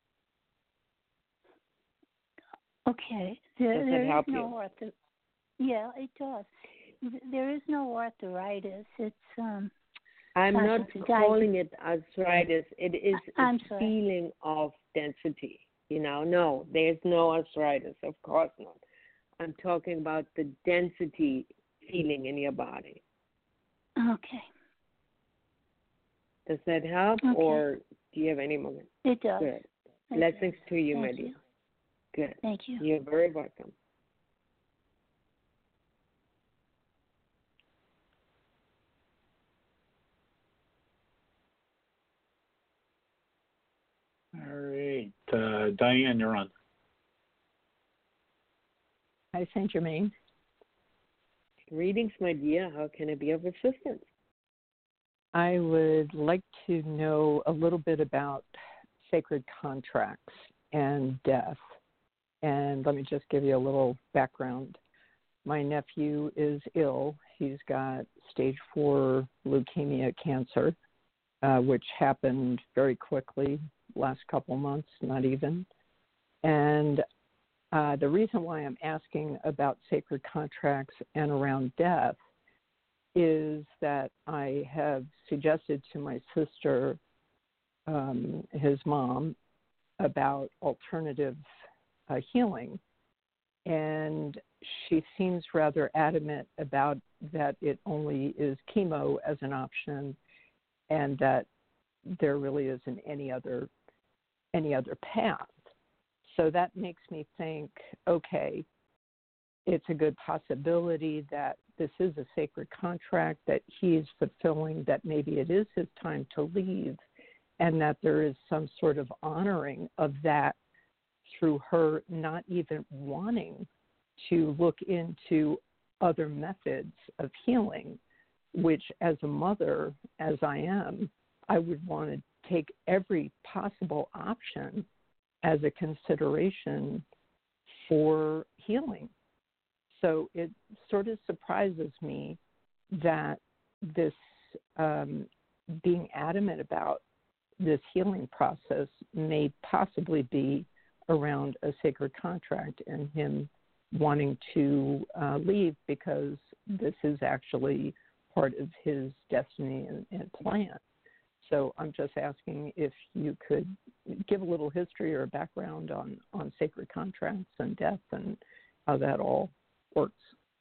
Okay. There, Does there that is help no you? ortho- Yeah, it does. There is no arthritis. It's um. I'm uh, not it's a calling it arthritis. It is I'm a sorry. feeling of density. You know, no, there's no arthritis. Of course not. I'm talking about the density feeling in your body. Okay. Does that help, Okay. or do you have any more? It does. Good. It Blessings does. to you, Thank my dear. you. Good. Thank you. You're very welcome. All right. Uh, Diane, you're on. Hi, Saint Germain. Greetings, my dear. How can I be of assistance? I would like to know a little bit about sacred contracts and death. And let me just give you a little background. My nephew is ill. He's got stage four leukemia cancer, uh, which happened very quickly, last couple months, not even. And uh, the reason why I'm asking about sacred contracts and around death is that I have suggested to my sister, um, his mom, about alternative uh, healing. And she seems rather adamant about that it only is chemo as an option, and that there really isn't any other any other path. So that makes me think, okay, it's a good possibility that this is a sacred contract that he is fulfilling, that maybe it is his time to leave, and that there is some sort of honoring of that through her not even wanting to look into other methods of healing, which as a mother, as I am, I would want to take every possible option as a consideration for healing. So it sort of surprises me that this um, being adamant about this healing process may possibly be around a sacred contract and him wanting to uh, leave because this is actually part of his destiny and, and plan. So I'm just asking if you could give a little history or background on, on sacred contracts and death and how that all works.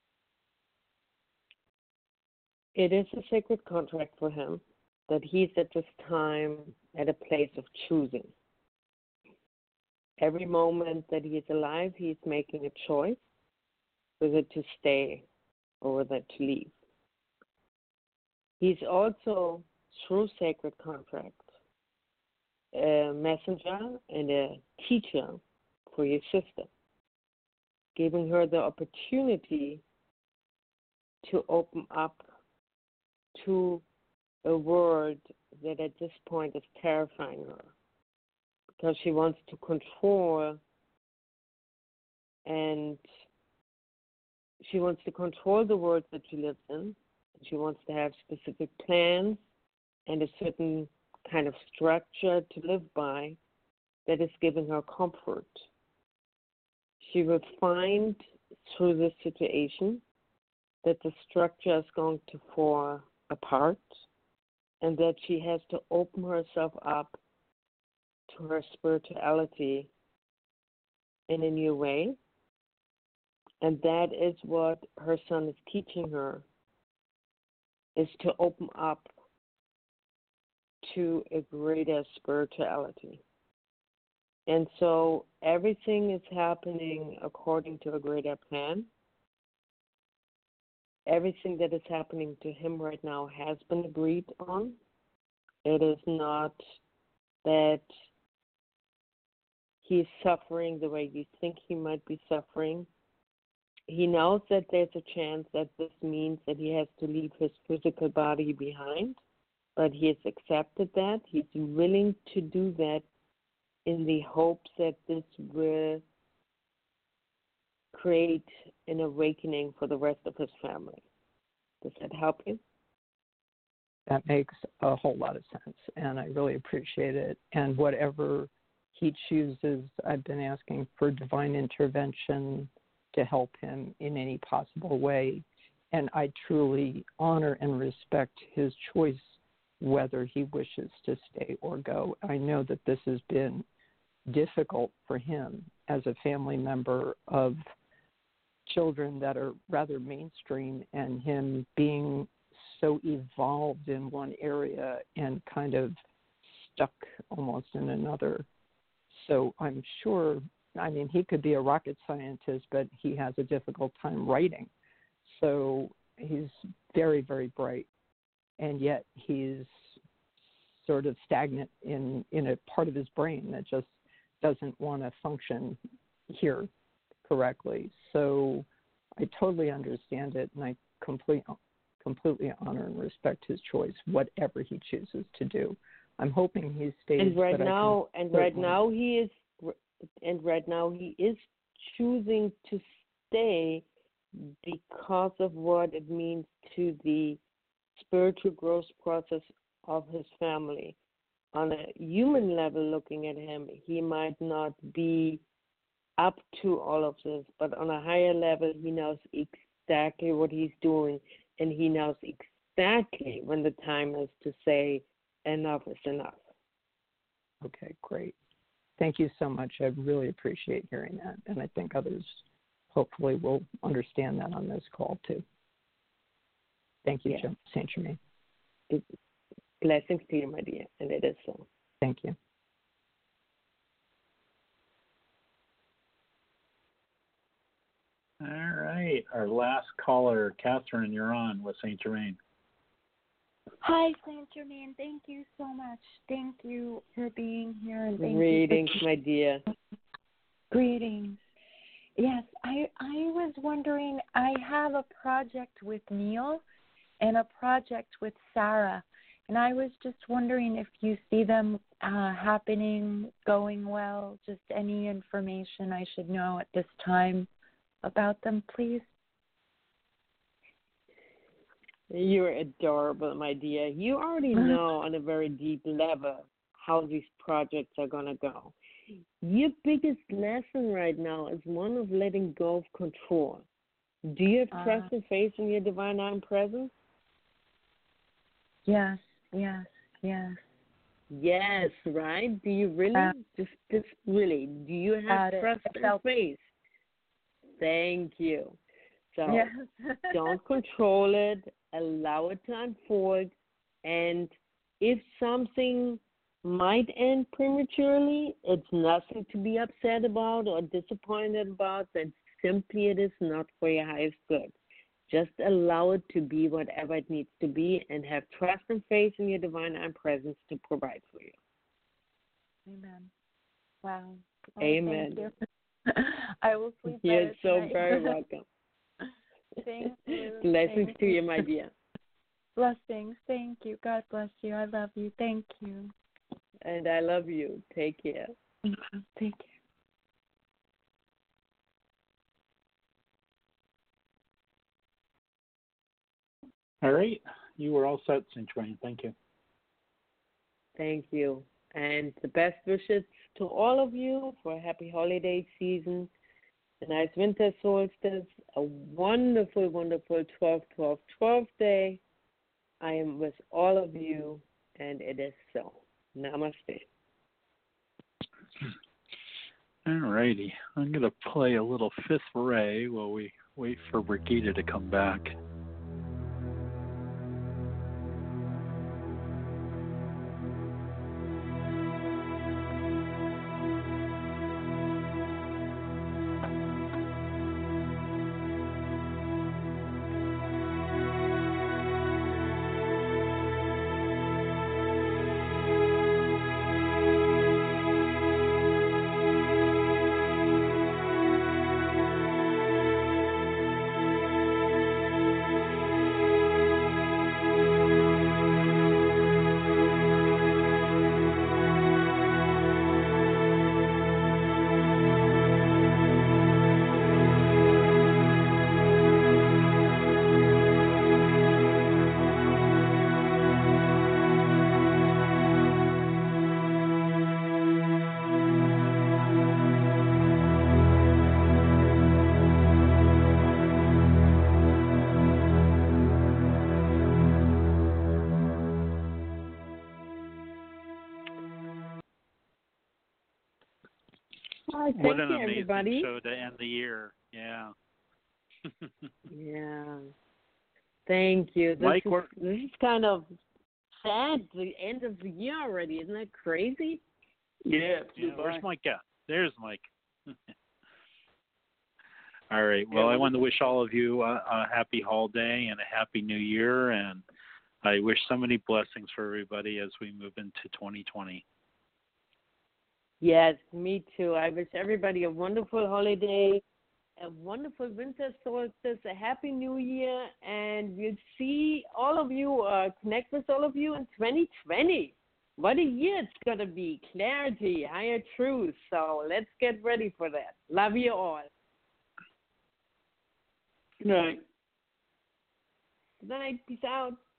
It is a sacred contract for him that he's at this time at a place of choosing. Every moment that he is alive, he's making a choice whether to stay or whether to leave. He's also, through sacred contract, a messenger and a teacher for your sister, giving her the opportunity to open up to a world that at this point is terrifying her, because she wants to control and she wants to control the world that she lives in. She wants to have specific plans and a certain kind of structure to live by that is giving her comfort. She will find through this situation that the structure is going to fall apart and that she has to open herself up to her spirituality in a new way. And that is what her son is teaching her, is to open up to a greater spirituality. And so everything is happening according to a greater plan. Everything that is happening to him right now has been agreed on. It is not that he's suffering the way you think he might be suffering. He knows that there's a chance that this means that he has to leave his physical body behind, but he has accepted that. He's willing to do that in the hopes that this will create an awakening for the rest of his family. Does that help you? That makes a whole lot of sense, and I really appreciate it. And whatever he chooses, I've been asking for divine intervention to help him in any possible way. And I truly honor and respect his choice whether he wishes to stay or go. I know that this has been difficult for him as a family member of children that are rather mainstream, and him being so evolved in one area and kind of stuck almost in another. So I'm sure, I mean, he could be a rocket scientist, but he has a difficult time writing. So he's very, very bright, and yet he's sort of stagnant in, in a part of his brain that just doesn't want to function here correctly. So I totally understand it, and I complete, completely honor and respect his choice, whatever he chooses to do. I'm hoping he stays. And right but now, I can and right certainly... now he is, and right now he is choosing to stay because of what it means to the spiritual growth process of his family. On a human level, looking at him, he might not be up to all of this, but on a higher level, he knows exactly what he's doing, and he knows exactly when the time is to say enough is enough. Okay, great. Thank you so much. I really appreciate hearing that, and I think others hopefully will understand that on this call too. Thank you, Yeah. Saint Germain. It, blessings to you, my dear, and it is so. Thank you. All right, our last caller, Catherine, you're on with Saint Germain. Hi, Saint Germain. Thank you so much. Thank you for being here. And thank Greetings, you for... my dear. Greetings. Yes, I I was wondering, I have a project with Neil and a project with Sarah, and I was just wondering if you see them uh, happening, going well, just any information I should know at this time about them, please. You're adorable, my dear. You already know on a very deep level how these projects are going to go. Your biggest lesson right now is one of letting go of control. Do you have uh, trust and faith in your divine I am presence? Yes, yes, yes. Yes, right? Do you really? Uh, just, just really, do you have trust and felt- faith? Thank you. So yes. Don't control it. Allow it to unfold. And if something might end prematurely, it's nothing to be upset about or disappointed about. That simply it is not for your highest good. Just allow it to be whatever it needs to be, and have trust and faith in your divine I am presence to provide for you. Amen. Wow. Oh, Amen. Thank you. I will sleep You're better so tonight. very welcome. Thank you. Blessings Thank to you. you, my dear. Blessings. Thank you. God bless you. I love you. Thank you. And I love you. Take care. Thank you. Take care. All right. You were all set, Saint Germain. Thank you. Thank you. And the best wishes to all of you for a happy holiday season, a nice winter solstice, a wonderful, wonderful twelve twelve twelve day. I am with all of you, and it is so. Namaste. All righty. I'm going to play a little Fifth Ray while we wait for Brigitte to come back. Oh, thank what an you, amazing everybody. show to end the year. Yeah. Yeah. Thank you. This, Mike, is, we're- this is kind of sad, the end of the year already. Isn't that crazy? Yeah, yeah bye. where's Mike at? There's Mike. All right. Well, I want to wish all of you a, a happy holiday and a happy new year, and I wish so many blessings for everybody as we move into twenty twenty. Yes, me too. I wish everybody a wonderful holiday, a wonderful winter solstice, a happy new year, and we'll see all of you, uh, connect with all of you in twenty twenty. What a year it's going to be. Clarity, higher truth. So let's get ready for that. Love you all. Good night. Good night. Peace out.